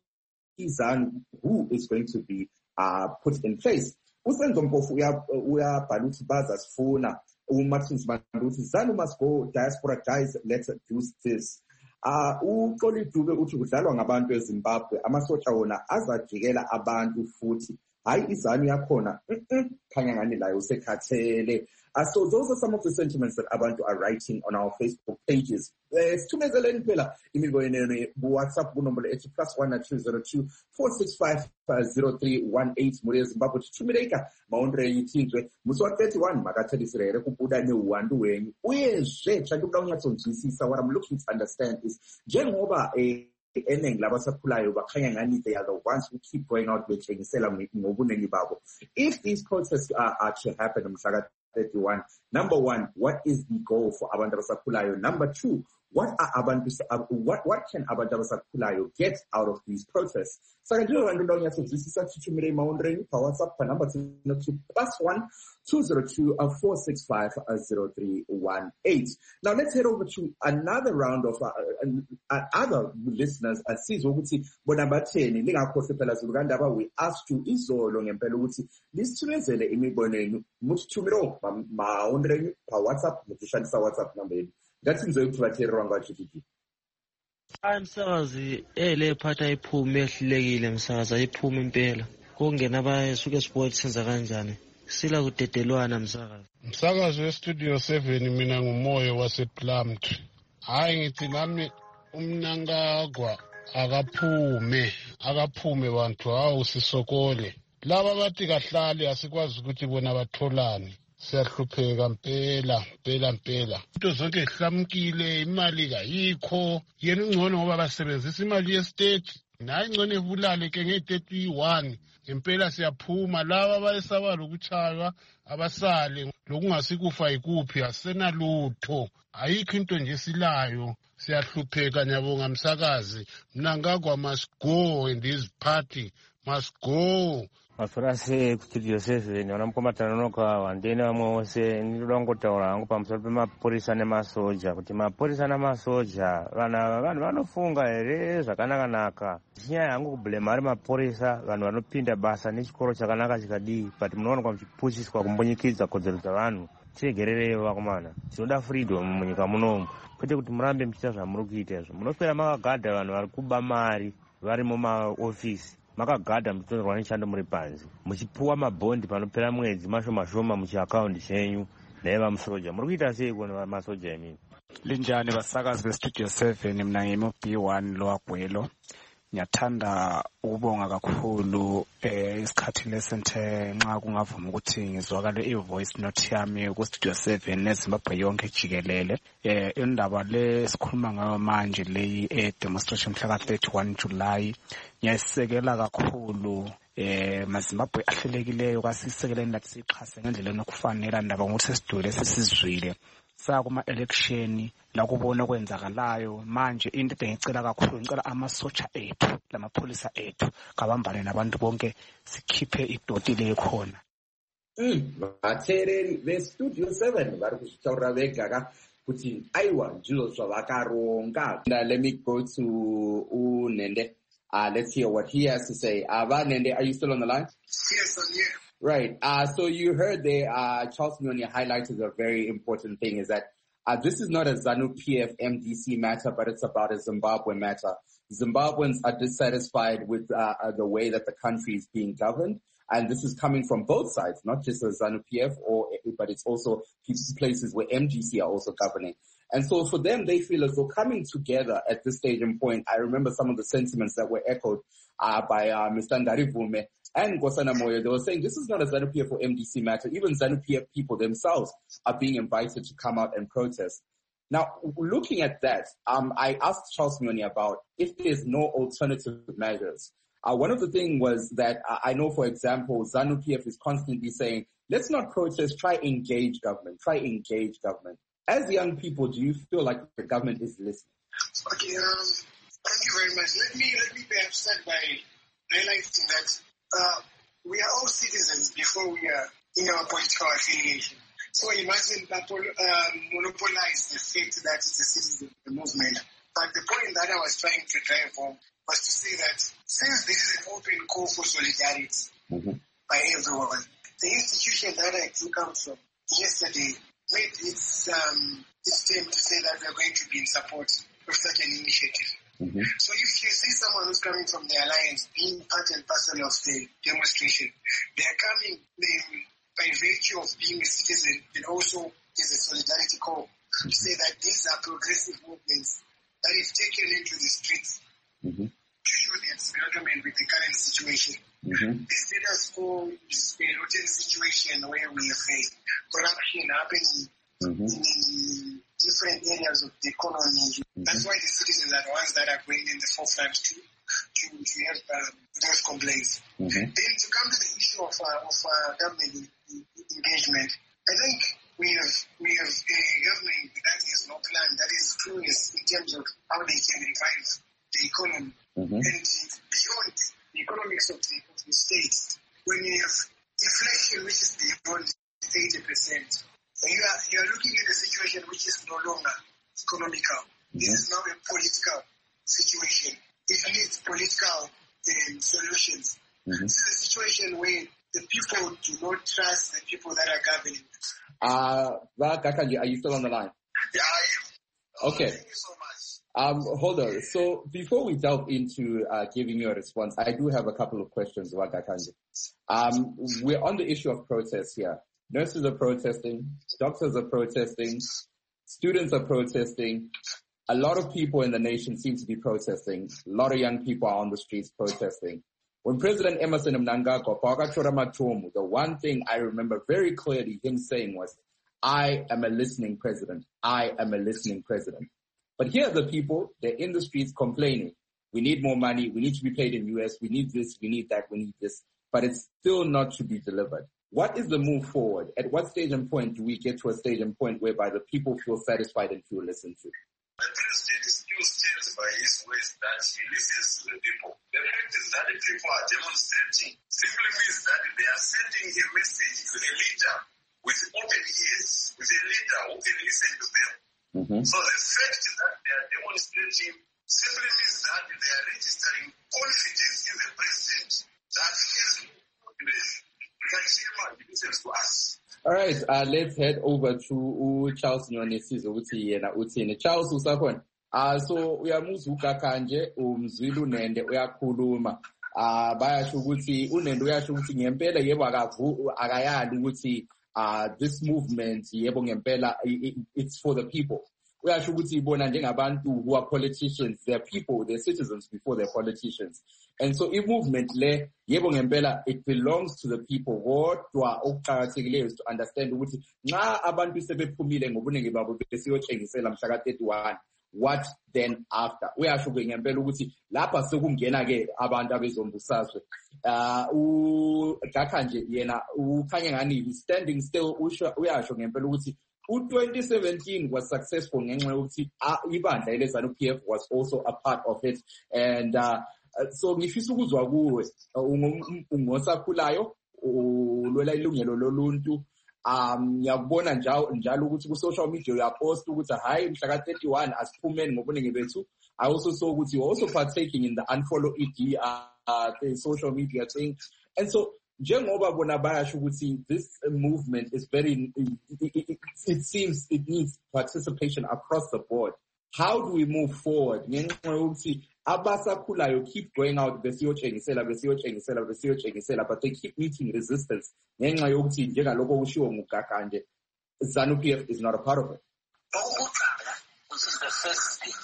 izanu who is going to be uh, put in place. Usenzo Mpofu uyabhala ukuthi baza sifuna uMartins Banduthi ZANU must go, diaspora guys, let's do this. Uh, uXoli Dube uthi kudlalwa ngabantu eZimbabwe amasotsha wona azajikela abantu futhi hayi izanu yakhona khanya ngani la usekhathele. Uh, so those are some of the sentiments that abantu are writing on our Facebook pages. Sithumezeleni phela imibono WhatsApp kunombolo ethi plus one two zero two four six five zero three one eight muri eZimbabwe thumeleka maondre yithizwe muswa thirty-one makathelisiere kubuda newandu wenyu uyezwe tshaka ukawunyatsonzwisisa. What I'm looking to understand is njengoba eh eningi labasakhulayo bakhanya ngani they are the ones who keep going out bethengisela ngobunengi babo. If these protests are, are to happen mhla thirty-one, number one, what is the goal for abantu abasakhulayo? Number two, what are abantu what what can abantu abasakhulayo get out of these protests? So I do want to know yes this is such a maundreni pa WhatsApp pa number two plus one two zero two four six five zero three one eight. Now let's head over to another round of uh, uh, other listeners. Asizwe ukuthi bona batheni lingakhohle phela zulukandaba. We asked you izolo ngempela ukuthi lisithumezele imibono yenu muthumelo maundreni pa WhatsApp mutishandisa WhatsApp number yenu. Ngathi ngizoyithubathera ngwathi hayi msakazi ele phatha iphume ehlulekile msakazi ayiphume impela kungena abayisuke sport senza kanjani sila kudedelwana msakazi msakazi westudio seven mina ngumoyo wasePlumtree. Hayi ngithi nami umnankagwa akaphume akaphume bantu hawu sisokole laba bathi kahlali asikwazi ukuthi bona batholani. Siyahlupheka mpela mpela mpela into zonke ehlamukile imali kayikho yena ungcono ngoba basebenzisa imali yestate naye ngcono evulale ke nge-thirty-one impela siyaphuma laba bayesaba lokuchaywa abasale lokungasikufa ikuphi asenalutho ayikho into nje silayo siyahlupheka nyabonga msakazi mnankagwa must go in this party must go. Masurase kustudio seven wanamkomatana noka wandene wamwe wose nilongotaura wangu pamusoro pemapurisa nemasoja kuti mapurisa nemasoja vana vanhu vanofunga here zvakanaka-naka. Chinyaya yangu kublema ari mapurisa vanhu vanopinda basa nechikoro chakanaka chikadii but munowanikwa muchipushiswa kumbonyikidza kodzero dzavanhu. Chiregererei vakomana tinoda freedom munyika munomu kwete kuti murambe muchiita zvamuri kuita izvo munopera makagadha vanhu vari kuba mari vari mumaofisi makagadha muchitonzerwa nechando muri panze muchipuwa mabhondi panopera mwedzi mashoma shoma muchiakaundi chenyu naiva musoja muri kuita sei kuona masoja emini linjani vasakazi vestudio seven mna ngimo B one loagwelo. Ngiyathanda ukubonga kakhulu eh isikhathi lesenthe nxa kungavuma ukuthi ngizwakale ivoice note yami ku Studio seven neZimbabwe yonke jikelele. Eh indaba le sikhuluma ngayo manje le e demonstration mhla ka thirty-one July ngiyayisekela kakhulu. Eh maZimbabwe ahlelekileyo kwasisekeleni lathi siqhase ngendlela enokufanele ndaba ngokuthi sesidule sesizwile sakuma election la kubona kwenzakalayo manje into engicela kakhulu ngicela amasotsha ethu lamapholisa ethu kabambane nabantu bonke sikhiphe idoti le khona. Mm, bathereri be Studio seven bari kusitaura vega ka kuti aiwa ndizvo zvavakaronga. Let me go to Unende. Uh, let's hear what he has to say. Ava Nende, are you still on the line? Yes, I'm here. Right. Uh, so you heard there, uh, Charles Nyoni highlighted a very important thing is that uh, this is not a ZANU-P F M D C matter, but it's about a Zimbabwe matter. Zimbabweans are dissatisfied with uh, uh, the way that the country is being governed. And this is coming from both sides, not just the ZANU-P F, or, but it's also places where M D C are also governing. And so for them, they feel as though coming together at this stage and point, I remember some of the sentiments that were echoed uh, by uh, Mister Ndarivume and Nkosana Moyo. They were saying this is not a ZANU-P F or M D C matter. Even ZANU-P F people themselves are being invited to come out and protest. Now, looking at that, um, I asked Charles Nyoni about if there's no alternative measures. Uh, one of the things was that uh, I know, for example, ZANU-P F is constantly saying, let's not protest, try engage government, try engage government. As young people, do you feel like the government is listening? Okay, um, thank you very much. Let me, let me perhaps start by highlighting that uh, we are all citizens before we are in our political affiliation. So imagine people um, monopolize the fact that it's a citizen movement. But the point that I was trying to drive home was to say that since this is an open call for solidarity mm-hmm. by everyone, the institution that I took out from yesterday made its um, its claim to say that we're going to be in support of such an initiative. Mm-hmm. So if you see someone who's coming from the alliance being part and parcel of the demonstration, they are coming um, by virtue of being a citizen and also is a solidarity call mm-hmm. to say that these are progressive movements that is taken into the streets mm-hmm. to show their disagreement with the current situation. Mm-hmm. The status quo is a rotten situation where we have a corruption happening mm-hmm. in different areas of the economy. Mm-hmm. That's why the citizens are the ones that are going in the forefront to to, to have um, those complaints. Mm-hmm. Then to come to the issue of uh, of uh, government engagement, I think we have we have a government that has no plan, that is clueless in terms of how they can revive the economy. Mm-hmm. And beyond the economics of the, of the state, when you have inflation which is beyond eighty percent, so you are you are looking at a situation which is no longer economical. Mm-hmm. This is now a political situation. It needs political um, solutions. Mm-hmm. This is a situation where the people do not trust the people that are governing. Uh, Gakanji, are you still on the line? Yeah, I am. Okay. Thank you so much. Um, hold on. So before we delve into uh, giving you a response, I do have a couple of questions, Gakanji. Um, we're on the issue of protests here. Nurses are protesting, doctors are protesting, students are protesting. A lot of people in the nation seem to be protesting. A lot of young people are on the streets protesting. When President Emmerson Mnangagwa, the one thing I remember very clearly him saying was, I am a listening president. I am a listening president. But here are the people, they're in the streets complaining. We need more money. We need to be paid in U S. We need this. We need that. We need this. But it's still not to be delivered. What is the move forward? At what stage and point do we get to a stage and point whereby the people feel satisfied and feel listened to? The president still stands by his words that he listens to the people. The fact is that the people are demonstrating simply means that they are sending a message to a leader with open ears, with a leader who can listen to them. Mm-hmm. So the fact that they are demonstrating simply means that they are registering confidence in the president that he has listens to us. All right, uh, let's head over to uh, Charles Nyoni uthi yena uthini. Charles usakhona. Ah so uyamuza uGakhanje umzwile uNende uyakhuluma. Ah bayasho ukuthi uNende uyasho ukuthi ngempela yebo akavu akayali ukuthi uh this movement yebo ngempela it's for the people. Uyasho ukuthi ibona njengabantu who are politicians, they're people, they're citizens before they're politicians. And so if movement le yebo ngempela it belongs to the people. Kodwa okuqhakathekileyo is to understand ukuthi nxa abantu sebephumile ngobunengi babo besiyotshengisela mhla ka thirty-one, what then after? Uyasho ngempela ukuthi lapha sekungena ke abantu abezombusazwe. Uh uGakhanje yena ukhanya ngani standing still uyasho ngempela ukuthi U twenty seventeen was successful ngenxa yokuthi ibandla ele ZANU-P F was also a part of it. And uh, so ngifisa ukuzwa kuwe ungosakhulayo ulwela ilungelo loluntu um ngiyakubona njalo njalo ukuthi ku social media uyapost ukuthi hayi mhla ka thirty-one asiphumeni ngobuningi bethu. I also saw ukuthi you also partaking in the unfollow E D uh, uh the social media thing. And so njengoba bona bayasho ukuthi this movement is very it, it, it, it seems it needs participation across the board. How do we move forward? Ngenxa yokuthi abasakhulayo keep going out besiyotshengisela besiyotshengisela besiyotshengisela but they keep meeting resistance ngenxa yokuthi njengalokho kushiwo nguGakanje ZANU P F is not a part of it. Okokuqala, which is the first thing,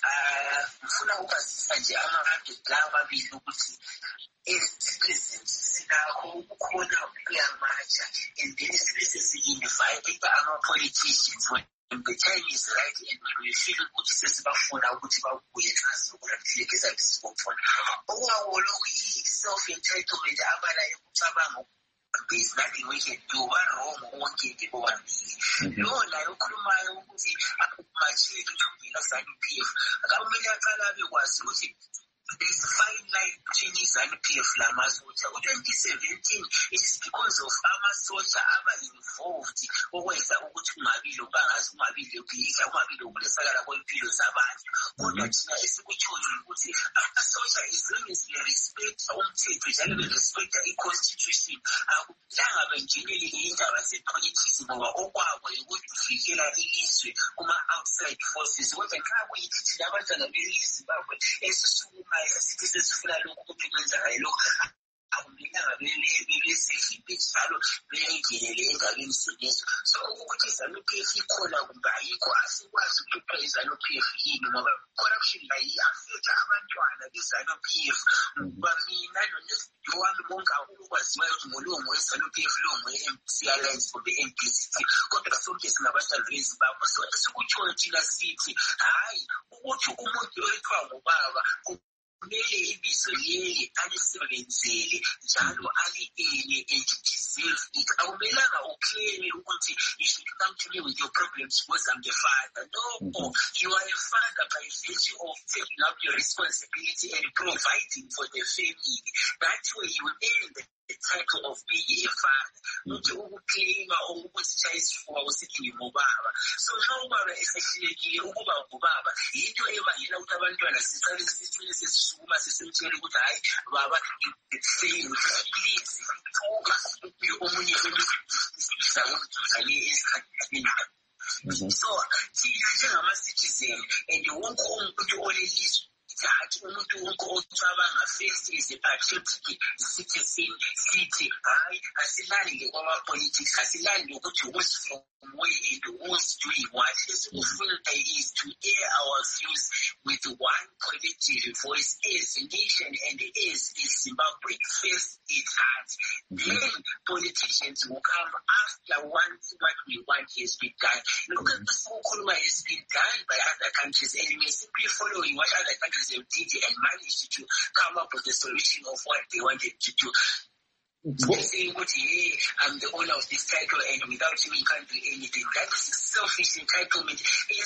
uh ngifuna ukwazisa nje ama-update lawa amabili ukuthi as-citizens sinakho ukukhona ukuyamatsha and then sibe sesi-invite ama-politicians when the time is right and when we feel ukuthi sesibafuna ukuthi babuye xa sokurakufika esibofuna. Okwawolokhu i-self-entitlement abalayo ukucabanga there's nothing we can do. Wrong wonke nje bobabili. Lo nayo okhulumayo ukuthi akumatshile ukubila ZANU P F. Akumele aqala bekwazi ukuthi there's a fine line between ZANU P F lamasotsha. twenty seventeen it is because of amasotsha aba involved okwenza ukuthi ungabili ubangazi ungabili ubhika ungabili ukulesakala kwempilo zabantu. Kodwa thina esikutshoyo ukuthi amasotsha is long as we respect umthetho njalo we respect i-constitution akumelanga bengenele indaba ze-politics ngoba okwabo ukuthi kufikela ilizwe kuma-outside forces. Kodwa nxa kuyithi thina abantwana beLizimbabwe esisukumayo esithi sesifuna lokhu ukuthi kwenzakale lokhu akumelanga bebe-safe njalo bengenele engabeni sonezo. So ukuthi ZANU P F ikhona kumbe ayikho asikwazi ukuthiwa iZANU P F yini ngoba corruption la i-affecta abantwana beZANU P F. Ngoba mina noneziyo wami bonke ukwaziwayo ukuthi ngolongo weZANU P F longo we-M C Alliance kumbe M D C T kodwa sonke singabantwana beZimbabwe. So esikutshoyo thina sithi hayi ukuthi umuntu oyithiwa ngubaba kumele ibizo leli alisebenzele njalo ali-ene and deserve it. Akumelanga uclaim ukuthi you should come to me with your problems because I'm the father. No, you are a father by virtue of taking up your responsibility and providing for the family. That way you earn the the title of being a father. Not ukuclaima or ukutshaya isifuba usithi ngingubaba. So nxa ubaba esehlelekile ukuba ngubaba yinto ebangela ukuthi abantwana sicale sithule sesisukuma sesimtshela ukuthi hayi baba fail please thuka omunye wemisiza le esikhathini. So thina njengama-citizen and wonke umuntu olelizwe that umuntu wonke ocabanga first is a patriotic citizen sithi hayi asilali kwama-politics asilali ukuthi who's from where and who's doing what. Esikufuna is to air our views with one collective voice as a nation and as a Zimbabwe first it has. Then politicians will come after once what we want has been done. Look at the so-called has been done by other countries and we simply following what other countries have did and managed to come up with a solution of what they wanted to do. They're saying, hey, I'm the owner of this title and without me you can't do anything. That is selfish entitlement. They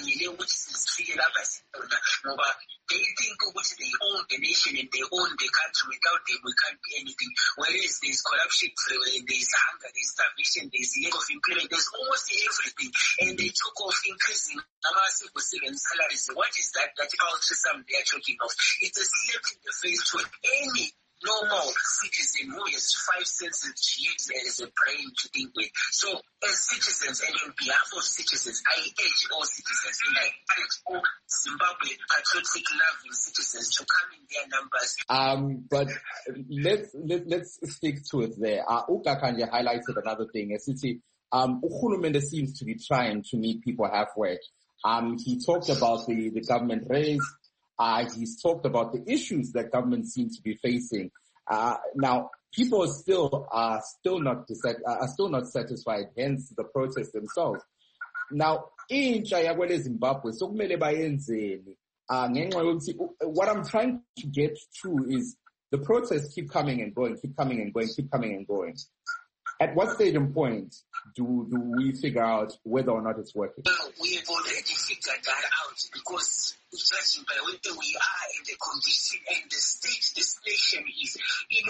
think which they own the nation and they own the country. Without them we can't do anything. Whereas there's corruption, there's hunger, there's starvation, there's lack of employment, there's almost everything. And they talk of increasing civil salaries. What is that? That altruism they are talking of. It's a slap in the face to any normal citizen who has five senses to use as a brain to think with. So as citizens and on behalf of citizens, I urge all citizens and I urge all Zimbabwe patriotic loving citizens to come in their numbers. Um, but let's let, let's stick to it there. Uh, uGakanje highlighted another thing. As city, um, Uhulumende seems to be trying to meet people halfway. Um, he talked about the the government raise. Uh, he's talked about the issues that government seems to be facing. Uh, now, people still are still not are still not satisfied. Hence, the protests themselves. Now, intsha yakwele Zimbabwe, so kumele bayenzeni. Uh, what I'm trying to get to is the protests keep coming and going, keep coming and going, keep coming and going. At what stage and point do do we figure out whether or not it's working? Well, we have already figured that out because judging by where we are in the condition and the state this nation is, you know,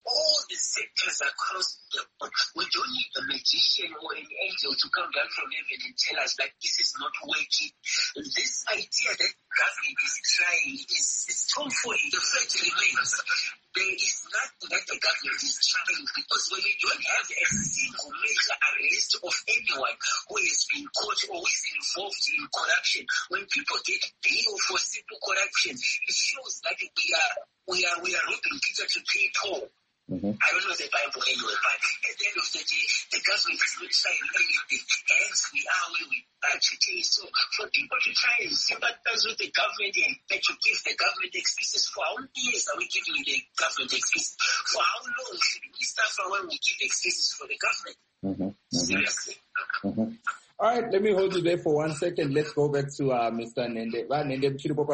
all the sectors across the board. We don't need a magician or an angel to come down from heaven and tell us that this is not working. This idea that government is trying is, is tomfoolery. The fact remains, there is nothing that the government is trying, because when you don't have a single major arrest of anyone who has been caught or who is involved in corruption, when people get bail for simple corruption, it shows that we are we are we are robbing Peter to pay Paul. Mm-hmm. I don't know the Bible anyway, but at the end of the day, the government is not trying anything. Hence, we are where we are today. So, for people to try and sympathize with the government and that you give the government excuses, for how many years are we giving the government excuses? For how long should we suffer when we give excuses for the government? Mm-hmm. Mm-hmm. Seriously. Mm-hmm. All right, let me hold you there for one second. Let's go back to uh, Mister Nende. Nende,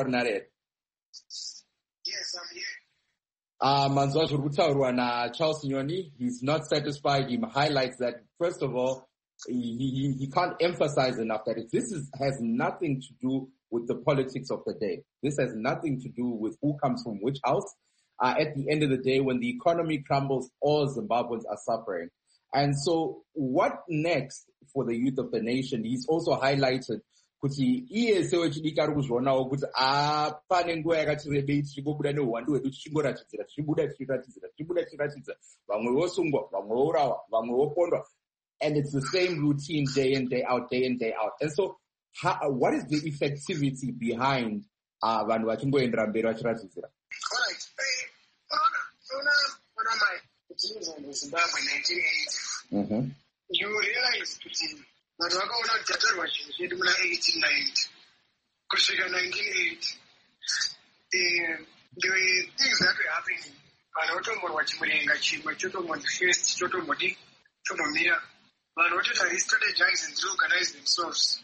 yes, I'm here. Uh, Manzwa Zhurutaurwa na Charles Nyoni, he's not satisfied. He highlights that, first of all, he, he, he can't emphasize enough that it, this is, has nothing to do with the politics of the day. This has nothing to do with who comes from which house. Uh, at the end of the day, when the economy crumbles, all Zimbabweans are suffering. And so what next for the youth of the nation? He's also highlighted kuti iye sewechidiki ari kuzvionawo kuti apane nguva yakati rebei tichimbobuda neuhwandu hwedu tichimboratidzira tichibuda tichiratidzira tichibuda tichiratidza vamwe vosungwa vamwe vourawa vamwe vopondwa, and it's the same routine day in day out day in day out. And so how, what is the effectivity behind uh, vanhu vachingoendera mberi vachiratidzira? Alright, una una mai kuti Zimbabwe nineteen eighty, mm-hmm. you realize kuti vanhu vakaona kuti tatorwa zvinhu zvedu muna eighteen ninety kusvika nineteen eighty, uh, there were things that were happening. Vanhu votomborwa chimurenga chimwe chotomboti first chotomboti chombomira vanhu vototi re-strategize and reorganize themselves.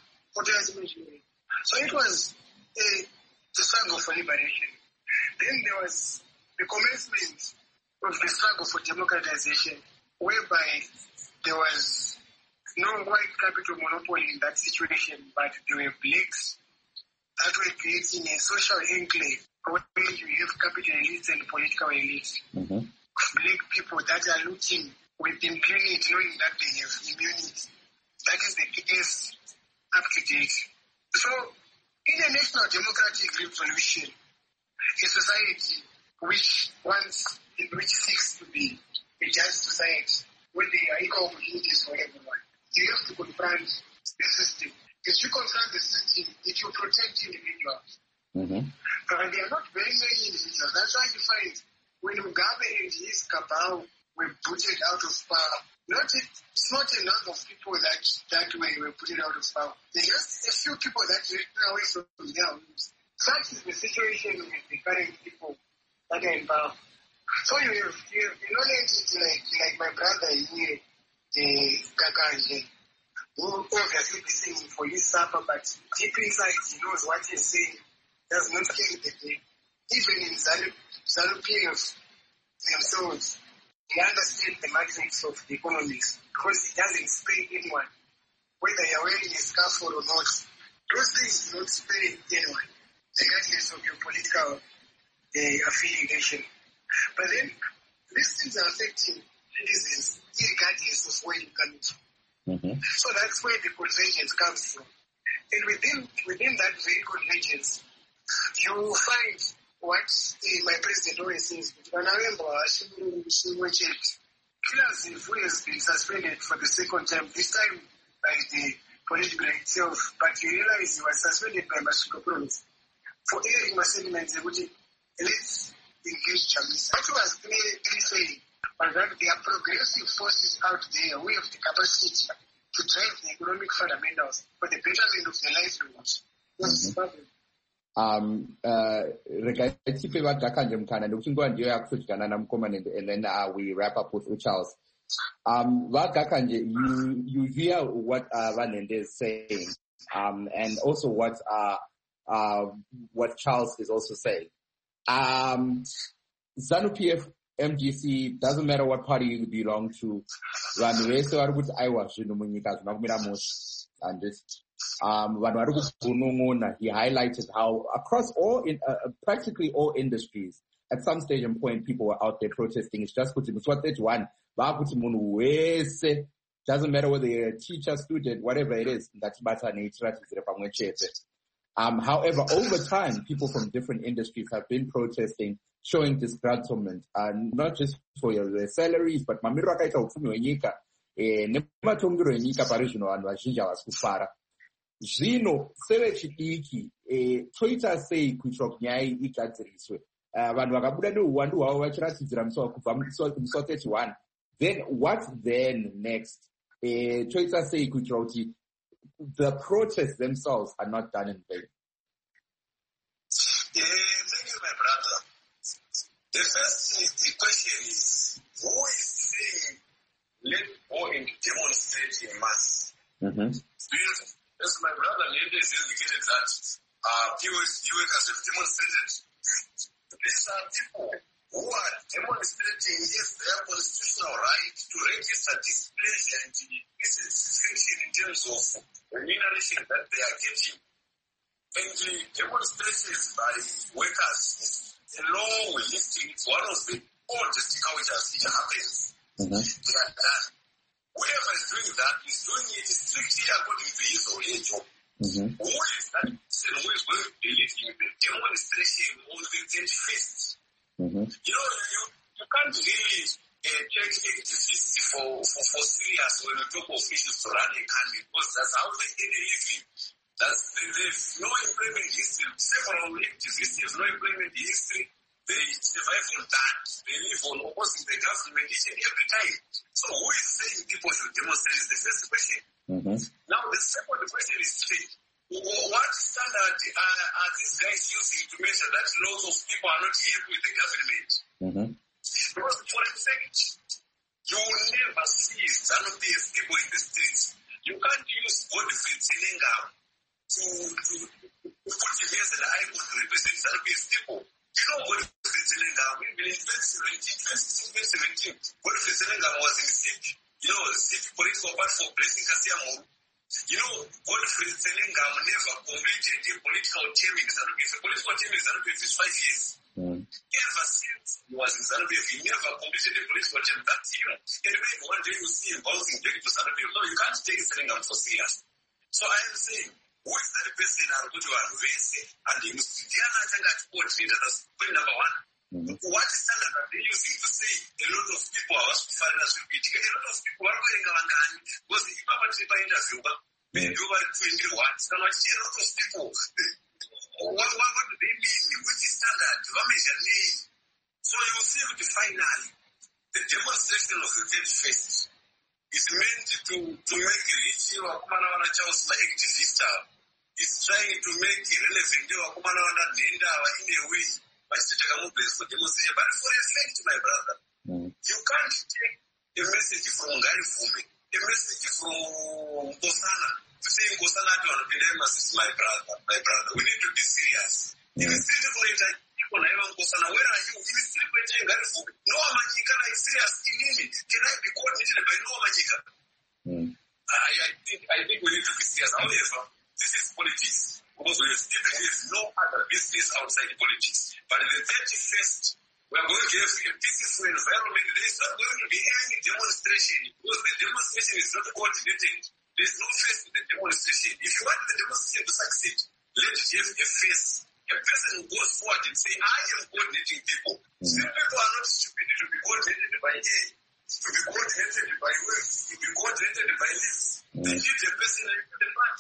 So it was a the struggle for liberation. Then there was the commencement of the struggle for democratization, whereby there was no white capital monopoly in that situation, but there were blacks that were creating a social enclave where you have capital elites and political elites. Mm-hmm. Black people that are looking with impunity, knowing that they have immunity. That is the case up to date. So, in a national democratic revolution, a society which wants, which seeks to be a just society, where there are equal opportunities for everyone, you have to confront the system. If you confront the system, it will protect individuals. Mm-hmm. But there are not very many individuals. That's why you find when Mugabe and his cabal were booted out of power, not it, it's not a lot of people that that way were booted out of power. There are just a few people that ran away from their homes. That is the situation with the current people that are in power. So you have, you have you know, like, like my brother here, uh, Kakanje, who obviously be singing for his supper, but deep inside he knows what he's saying does not carry the day. Even in ZANU-P F themselves, they understand the mathematics of the economics because it doesn't spare anyone, whether you're wearing a scarf or not. Those things do not spare anyone, regardless of your political uh, affiliation. But then, these things are affecting citizens, regardless of where you come from. Mm-hmm. So that's where the convergence comes from. And within within that very convergence, you will find what uh, my president always says, Kilazif, who has been suspended for the second time, this time by the political itself, but you realize he was suspended by Masuka Province for airing sentiments which let's engage Chamisa. That was clearly saying, but that there are progressive forces out there who have the capacity to drive the economic fundamentals for the betterment of the livelihoods. Mm-hmm. Um, uh, regaitsipe vagakanje mukana nekuti nguva ndiyo yakufudikana namukomana, and then uh, we wrap up with Charles. Um, vagakanje, you you hear what uh, Vanende is saying, um, and also what uh, uh, what Charles is also saying. Um, ZANU-P F, M G C, doesn't matter what party you belong to. Vanhu vese vari kuti aiwa zvinhu munyika zvina kumira mushe, and just um vanhu vari kugunun'una. He highlighted how across all in uh, practically all industries at some stage and point, people were out there protesting. It's just put in thirty-one. Doesn't matter whether you're a teacher, student, whatever it is. Um, however, over time, people from different industries have been protesting, showing disgruntlement, uh, not just for their salaries, but mamiro akaita upfumi wenyika, eh, nematongero enyika pari zvino vanhu vazhinji havasi kufara. Zvino sevechidiki, eh, toita sei kuitira kuti nyaya iyi igadziriswe. Uh, vanhu vakabuda neuwandu hwavo vachiratidzira kubva muso thirty-one. Then what then next? Eh, toita sei kuitira kuti the protests themselves are not done in vain. Yeah, thank you, my brother. The first the question is, who is saying let go and demonstrate in mass? Mm-hmm. As my brother later has indicated that uh, P O S D workers have demonstrated. These are people who are demonstrating yes, their constitutional right to register displeasure and dissatisfaction in terms of remuneration that they are getting. And the demonstrations by workers is a long listing. It's one of the oldest cultures which happens. Mm-hmm. They are done. Whoever is doing that is doing it strictly according to his or her job. Mm-hmm. Who is that person who is going to be leading the demonstration on the thirty-first? Mm-hmm. You know, you, you can't really uh, take activists for, for, for serious when you talk of issues to run a country, because that's how they earn a living. That's, there's no employment history. Several activists have no employment history. They survive on that. They live on opposing the government each and every time. So who is saying people should demonstrate is the first question. Mm-hmm. Now the second question is straight. What standard are, are these guys using to measure that lots of people are not happy with the government? Mm-hmm. Because for a fact, you will never see Zanu-P S people in the streets. You can't use Godfrey Tselengam to, to, to put him as an icon to represent Zanu-P S people. You know Godfrey Tselengam, in twenty seventeen, twenty seventeen, Godfrey Tselengam was in Z I P, you know, Z I P political party for Blessing Kasiamoru. You know, Godfrey Tselengam never completed a political term in ZANU-P F. The political term in ZANU-P F is five years. Mm. Ever since he was in ZANU-P F, he never completed a political term. That's him. And maybe one day you see him bouncing back to ZANU-P F. No, you can't take Tselengam for serious. So I am saying, who is that person who put you on race and he must be coordinator? That's point number one. Mm-hmm. What standard are they using to say a lot of people are foreigners will be taken? A lot of people are going around because if I'm a trip interview, maybe over twenty-one, so I see a lot of people. What, what, what do they mean? Which standard? What measure need? So you see with the finally, the demonstration of the thirty-first is meant to, to make a rich Wakumana Charles activist. It's trying to make it relevant Wakumana Nenda in a way. But for demonstration. But for a fact, my brother, mm. you can't take a message from Ngari Fume, a message from Nkosana, to say Nkosana to is my brother, my brother. We need to be serious. Mm. If it's still people like Nkosana, where are you? If it's still Ngari Fume, no Amanyika is serious in me. Can I be coordinated by no Amanyika? Mm. I, I think I think we need to be serious. However, this is politics. Because we there is no other business outside politics. But the thirty-first, we are going to have a peaceful environment. There is not going to be any demonstration because the demonstration is not coordinated. There is no face in the demonstration. If you want the demonstration to succeed, let it have a face. A person who goes forward and say, I am coordinating people. Mm. Some people are not stupid to be coordinated by A, to be coordinated by words, to be coordinated by lists. Mm. They need a person like the match.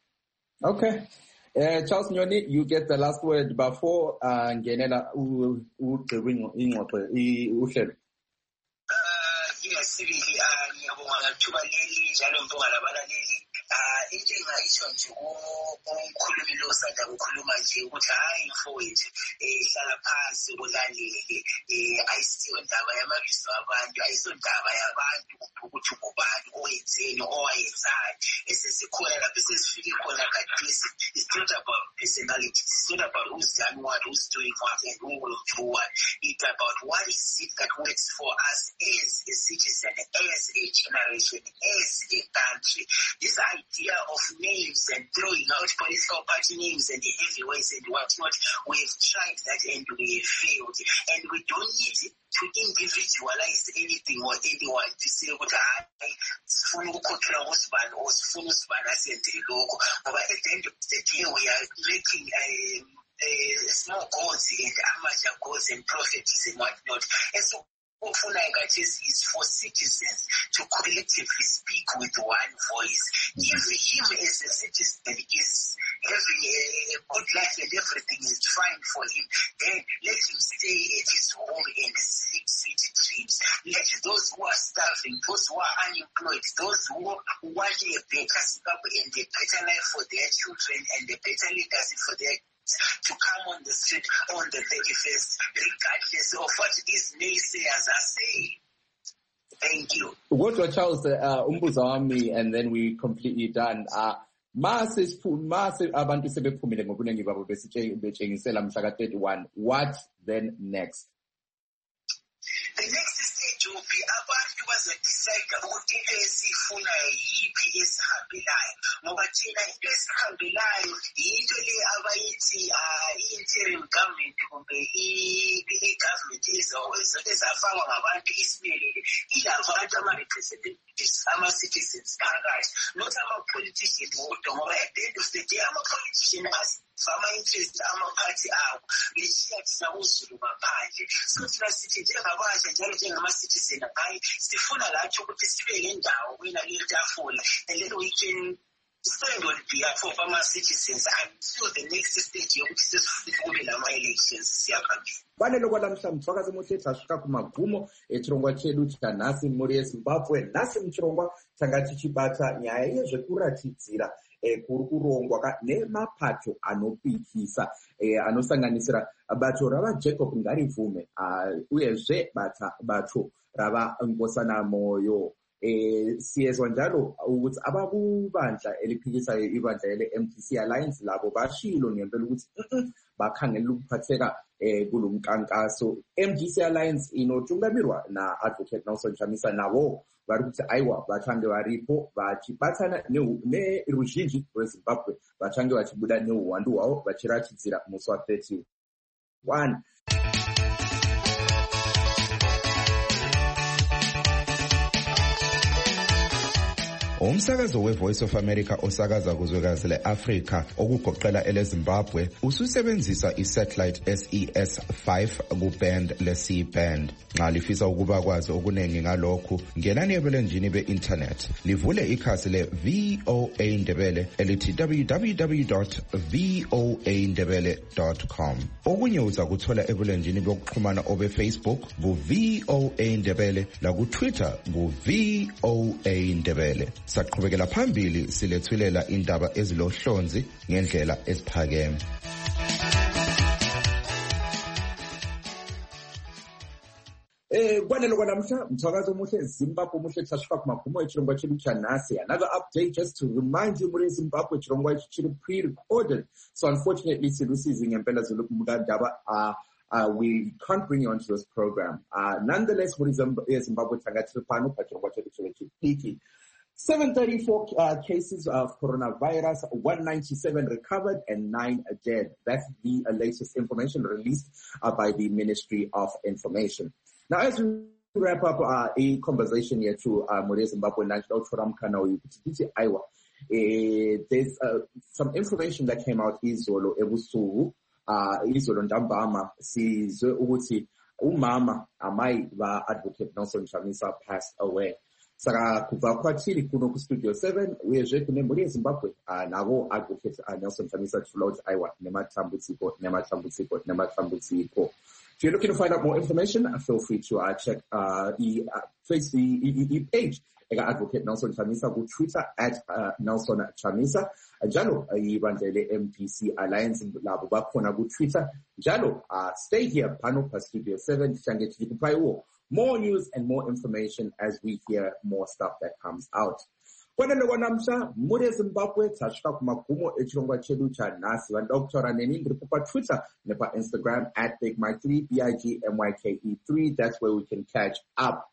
Okay. Uh, Charles Nyoni, you get the last word before uh, Ngenela uhlelo. Sibili ngiyabonga ngathuba leli njalo ngibonga labalaleli into engayisho nje kumkhulumi lo sanda ukukhuluma nje ukuthi hayi mfowethu hlala phansi ulalele ayisiyo indaba yamabizo abantu ayisiyo indaba yabantu ukuthi kubani oyenzeni owayenzayo esesikhona lapho sesifike khona kathesi. It's not about personality, it's not about who's done what, who's doing what, and who will do what. It's about what is it that works for us as a citizen, as a generation, as a country. This this idea of names and throwing out political party names and the heavyweights and whatnot, we've tried that and we have failed. And we don't need to individualize anything or anyone to say what I sifuna ukukhokhela usibani or sifuna usibani asenzele lokho. But at the end of the day, we are making a Uh, small gods and amateur gods and prophets and whatnot. And so what is, is for citizens to collectively speak with one voice. Mm-hmm. If him as a citizen is having a, a good life and everything is fine for him, then let him stay at his home and sleep city dreams. Let those who are starving, those who are unemployed, those who want a better Zimbabwe and a better life for their children and a better legacy for their to come on the street on the thirty-first, regardless of what these naysayers are saying. Thank you. What was Charles uh, umbuzo wami, and then we completely done. Uh, mase mase abantu sebephumile ngobuningi babo besitshengisela mhla ka thirty-one. What then next? The next stage will be abantu bazodecide ukuthi into esiyifunayo yiphi esihambelayo, ngoba thina into esihambelayo yinto le abayithi i-interim government kumbe i-government ezafakwa ngabantu isibelele, ilabantu ama-representatives, ama-citizens phakathi, not ama-politicians bodwa, ngoba at the end of the day ama-politicians ama-interest amaphathi abo ngishiya thina uzulu ngaphandle. So thina sithi njengabasha njalo njengama-citizen hayi sifuna lathi ukuthi sibe lendawo kwina le tafula, and then we can stand on behalf of ama-citizens until the next stage yokuthi sesifike kube lama-elections siyaphambili. Fanele kwalamhlanje fakaze muhle tashuka kumagumo echirongwa chedu cha nhasi muri yeZimbabwe. Nhasi muchirongwa tanga tichibata nyaya yezvekuratidzira kuri kurongwa nemapato anopikisa anosanganisira bato rava Jacob Ngarivume uyezve bata bato rava Nkosana Moyo. Siyezwa njalo ukuthi abakubandla eliphikisa ibandla ele-M D C Alliance labo bashilo ngempela ukuthi bakhangela ukuphatheka kulomkankaso. M D C Alliance inotungamirwa na Advocate Nelson Chamisa nabo vari kuti aiwa vachange varipo vachibatana neruzhinji rweZimbabwe vachange vachibuda neuwandu hwavo vachiratidzira musi wa thirty-one. Umsakazo we-Voice of America osakaza kuzwekazi le-Afrika okugoqela ele-Zimbabwe ususebenzisa i-satellite S E S five ku-band le-C band. Nxa lifisa ukuba kwazi okuningi ngalokhu, ngenani ebulenjini be-internet livule ikhasi le-V O A Ndebele elithi w w w dot voa ndebele dot com. Okunye uzakuthola ebulenjini bokuxhumana obe-Facebook ku-V O A Ndebele laku-Twitter ku-V O A Ndebele. Saqhubekela phambili silethulela indaba ezilohlonzi ngendlela esiphakeme. Eh kwanele kwanamhla mthakazo omuhle Zimbabwe omuhle tashuka kumagumo echirongwa chedu cha nhasi. Another update just to remind you muri Zimbabwe chirongwa chiri pre-recorded, so unfortunately silusizi ngempela zulu kumukandaba uh Uh, we can't bring you onto this program. Uh, nonetheless, muri Zimbabwe tangatiri pano pachirongwa chedu chiri seven thirty-four uh, cases of coronavirus, one ninety-seven recovered, and nine dead. That's the uh, latest information released uh, by the Ministry of Information. Now, as we wrap up uh, a conversation here to uh, Muri Zimbabwe National Forum Kanau, Iowa, there's uh, some information that came out izolo ebusuku, uh, izolo ndambama sizwe ukuthi umama amai va Advocate Nelson Chamisa passed away. Saka kubva kwatiri kuno kustudio seven uyezve kune Muri Zimbabwe uh, navo Advocate uh, Nelson Chamisa chifula kuti aiwa nematambudziko nematambudziko nematambudziko. If you're looking to find out more information, uh, feel free to uh, check uh, the uh, face the, the, the page eka Advocate Nelson Chamisa ku Twitter at uh, Nelson Chamisa. Njalo ibandla le-M D C Alliance labo bakhona ku Twitter. Njalo uh, stay here pano pa Studio seven change tikupha iwo more news and more information as we hear more stuff that comes out. Kwanele kwanamhla muri Zimbabwe tashuka kumagumo echirongwa chedu cha nhasi. Vanhu kutora neni ndiri pa Twitter nepa Instagram at Big Mike three B I G M Y K E three. That's where we can catch up.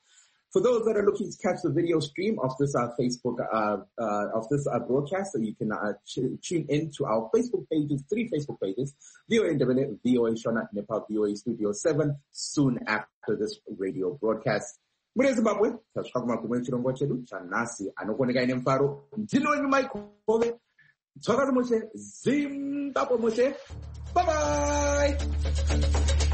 For those that are looking to catch the video stream of this uh, Facebook uh, uh, of this uh, broadcast, so you can uh, ch- tune in to our Facebook pages, three Facebook pages: V O A Ndebele, V O A Shona, Nepal, V O A Studio seven. Soon after this radio broadcast, muri Zimbabwe, tasvaka kumwe chirongwa chedu chanhasi anokoneka ine mufaro. Ndino wenyu Mike Hove. Tsvaka Moshe, Zimbabwe Moshe. Bye bye.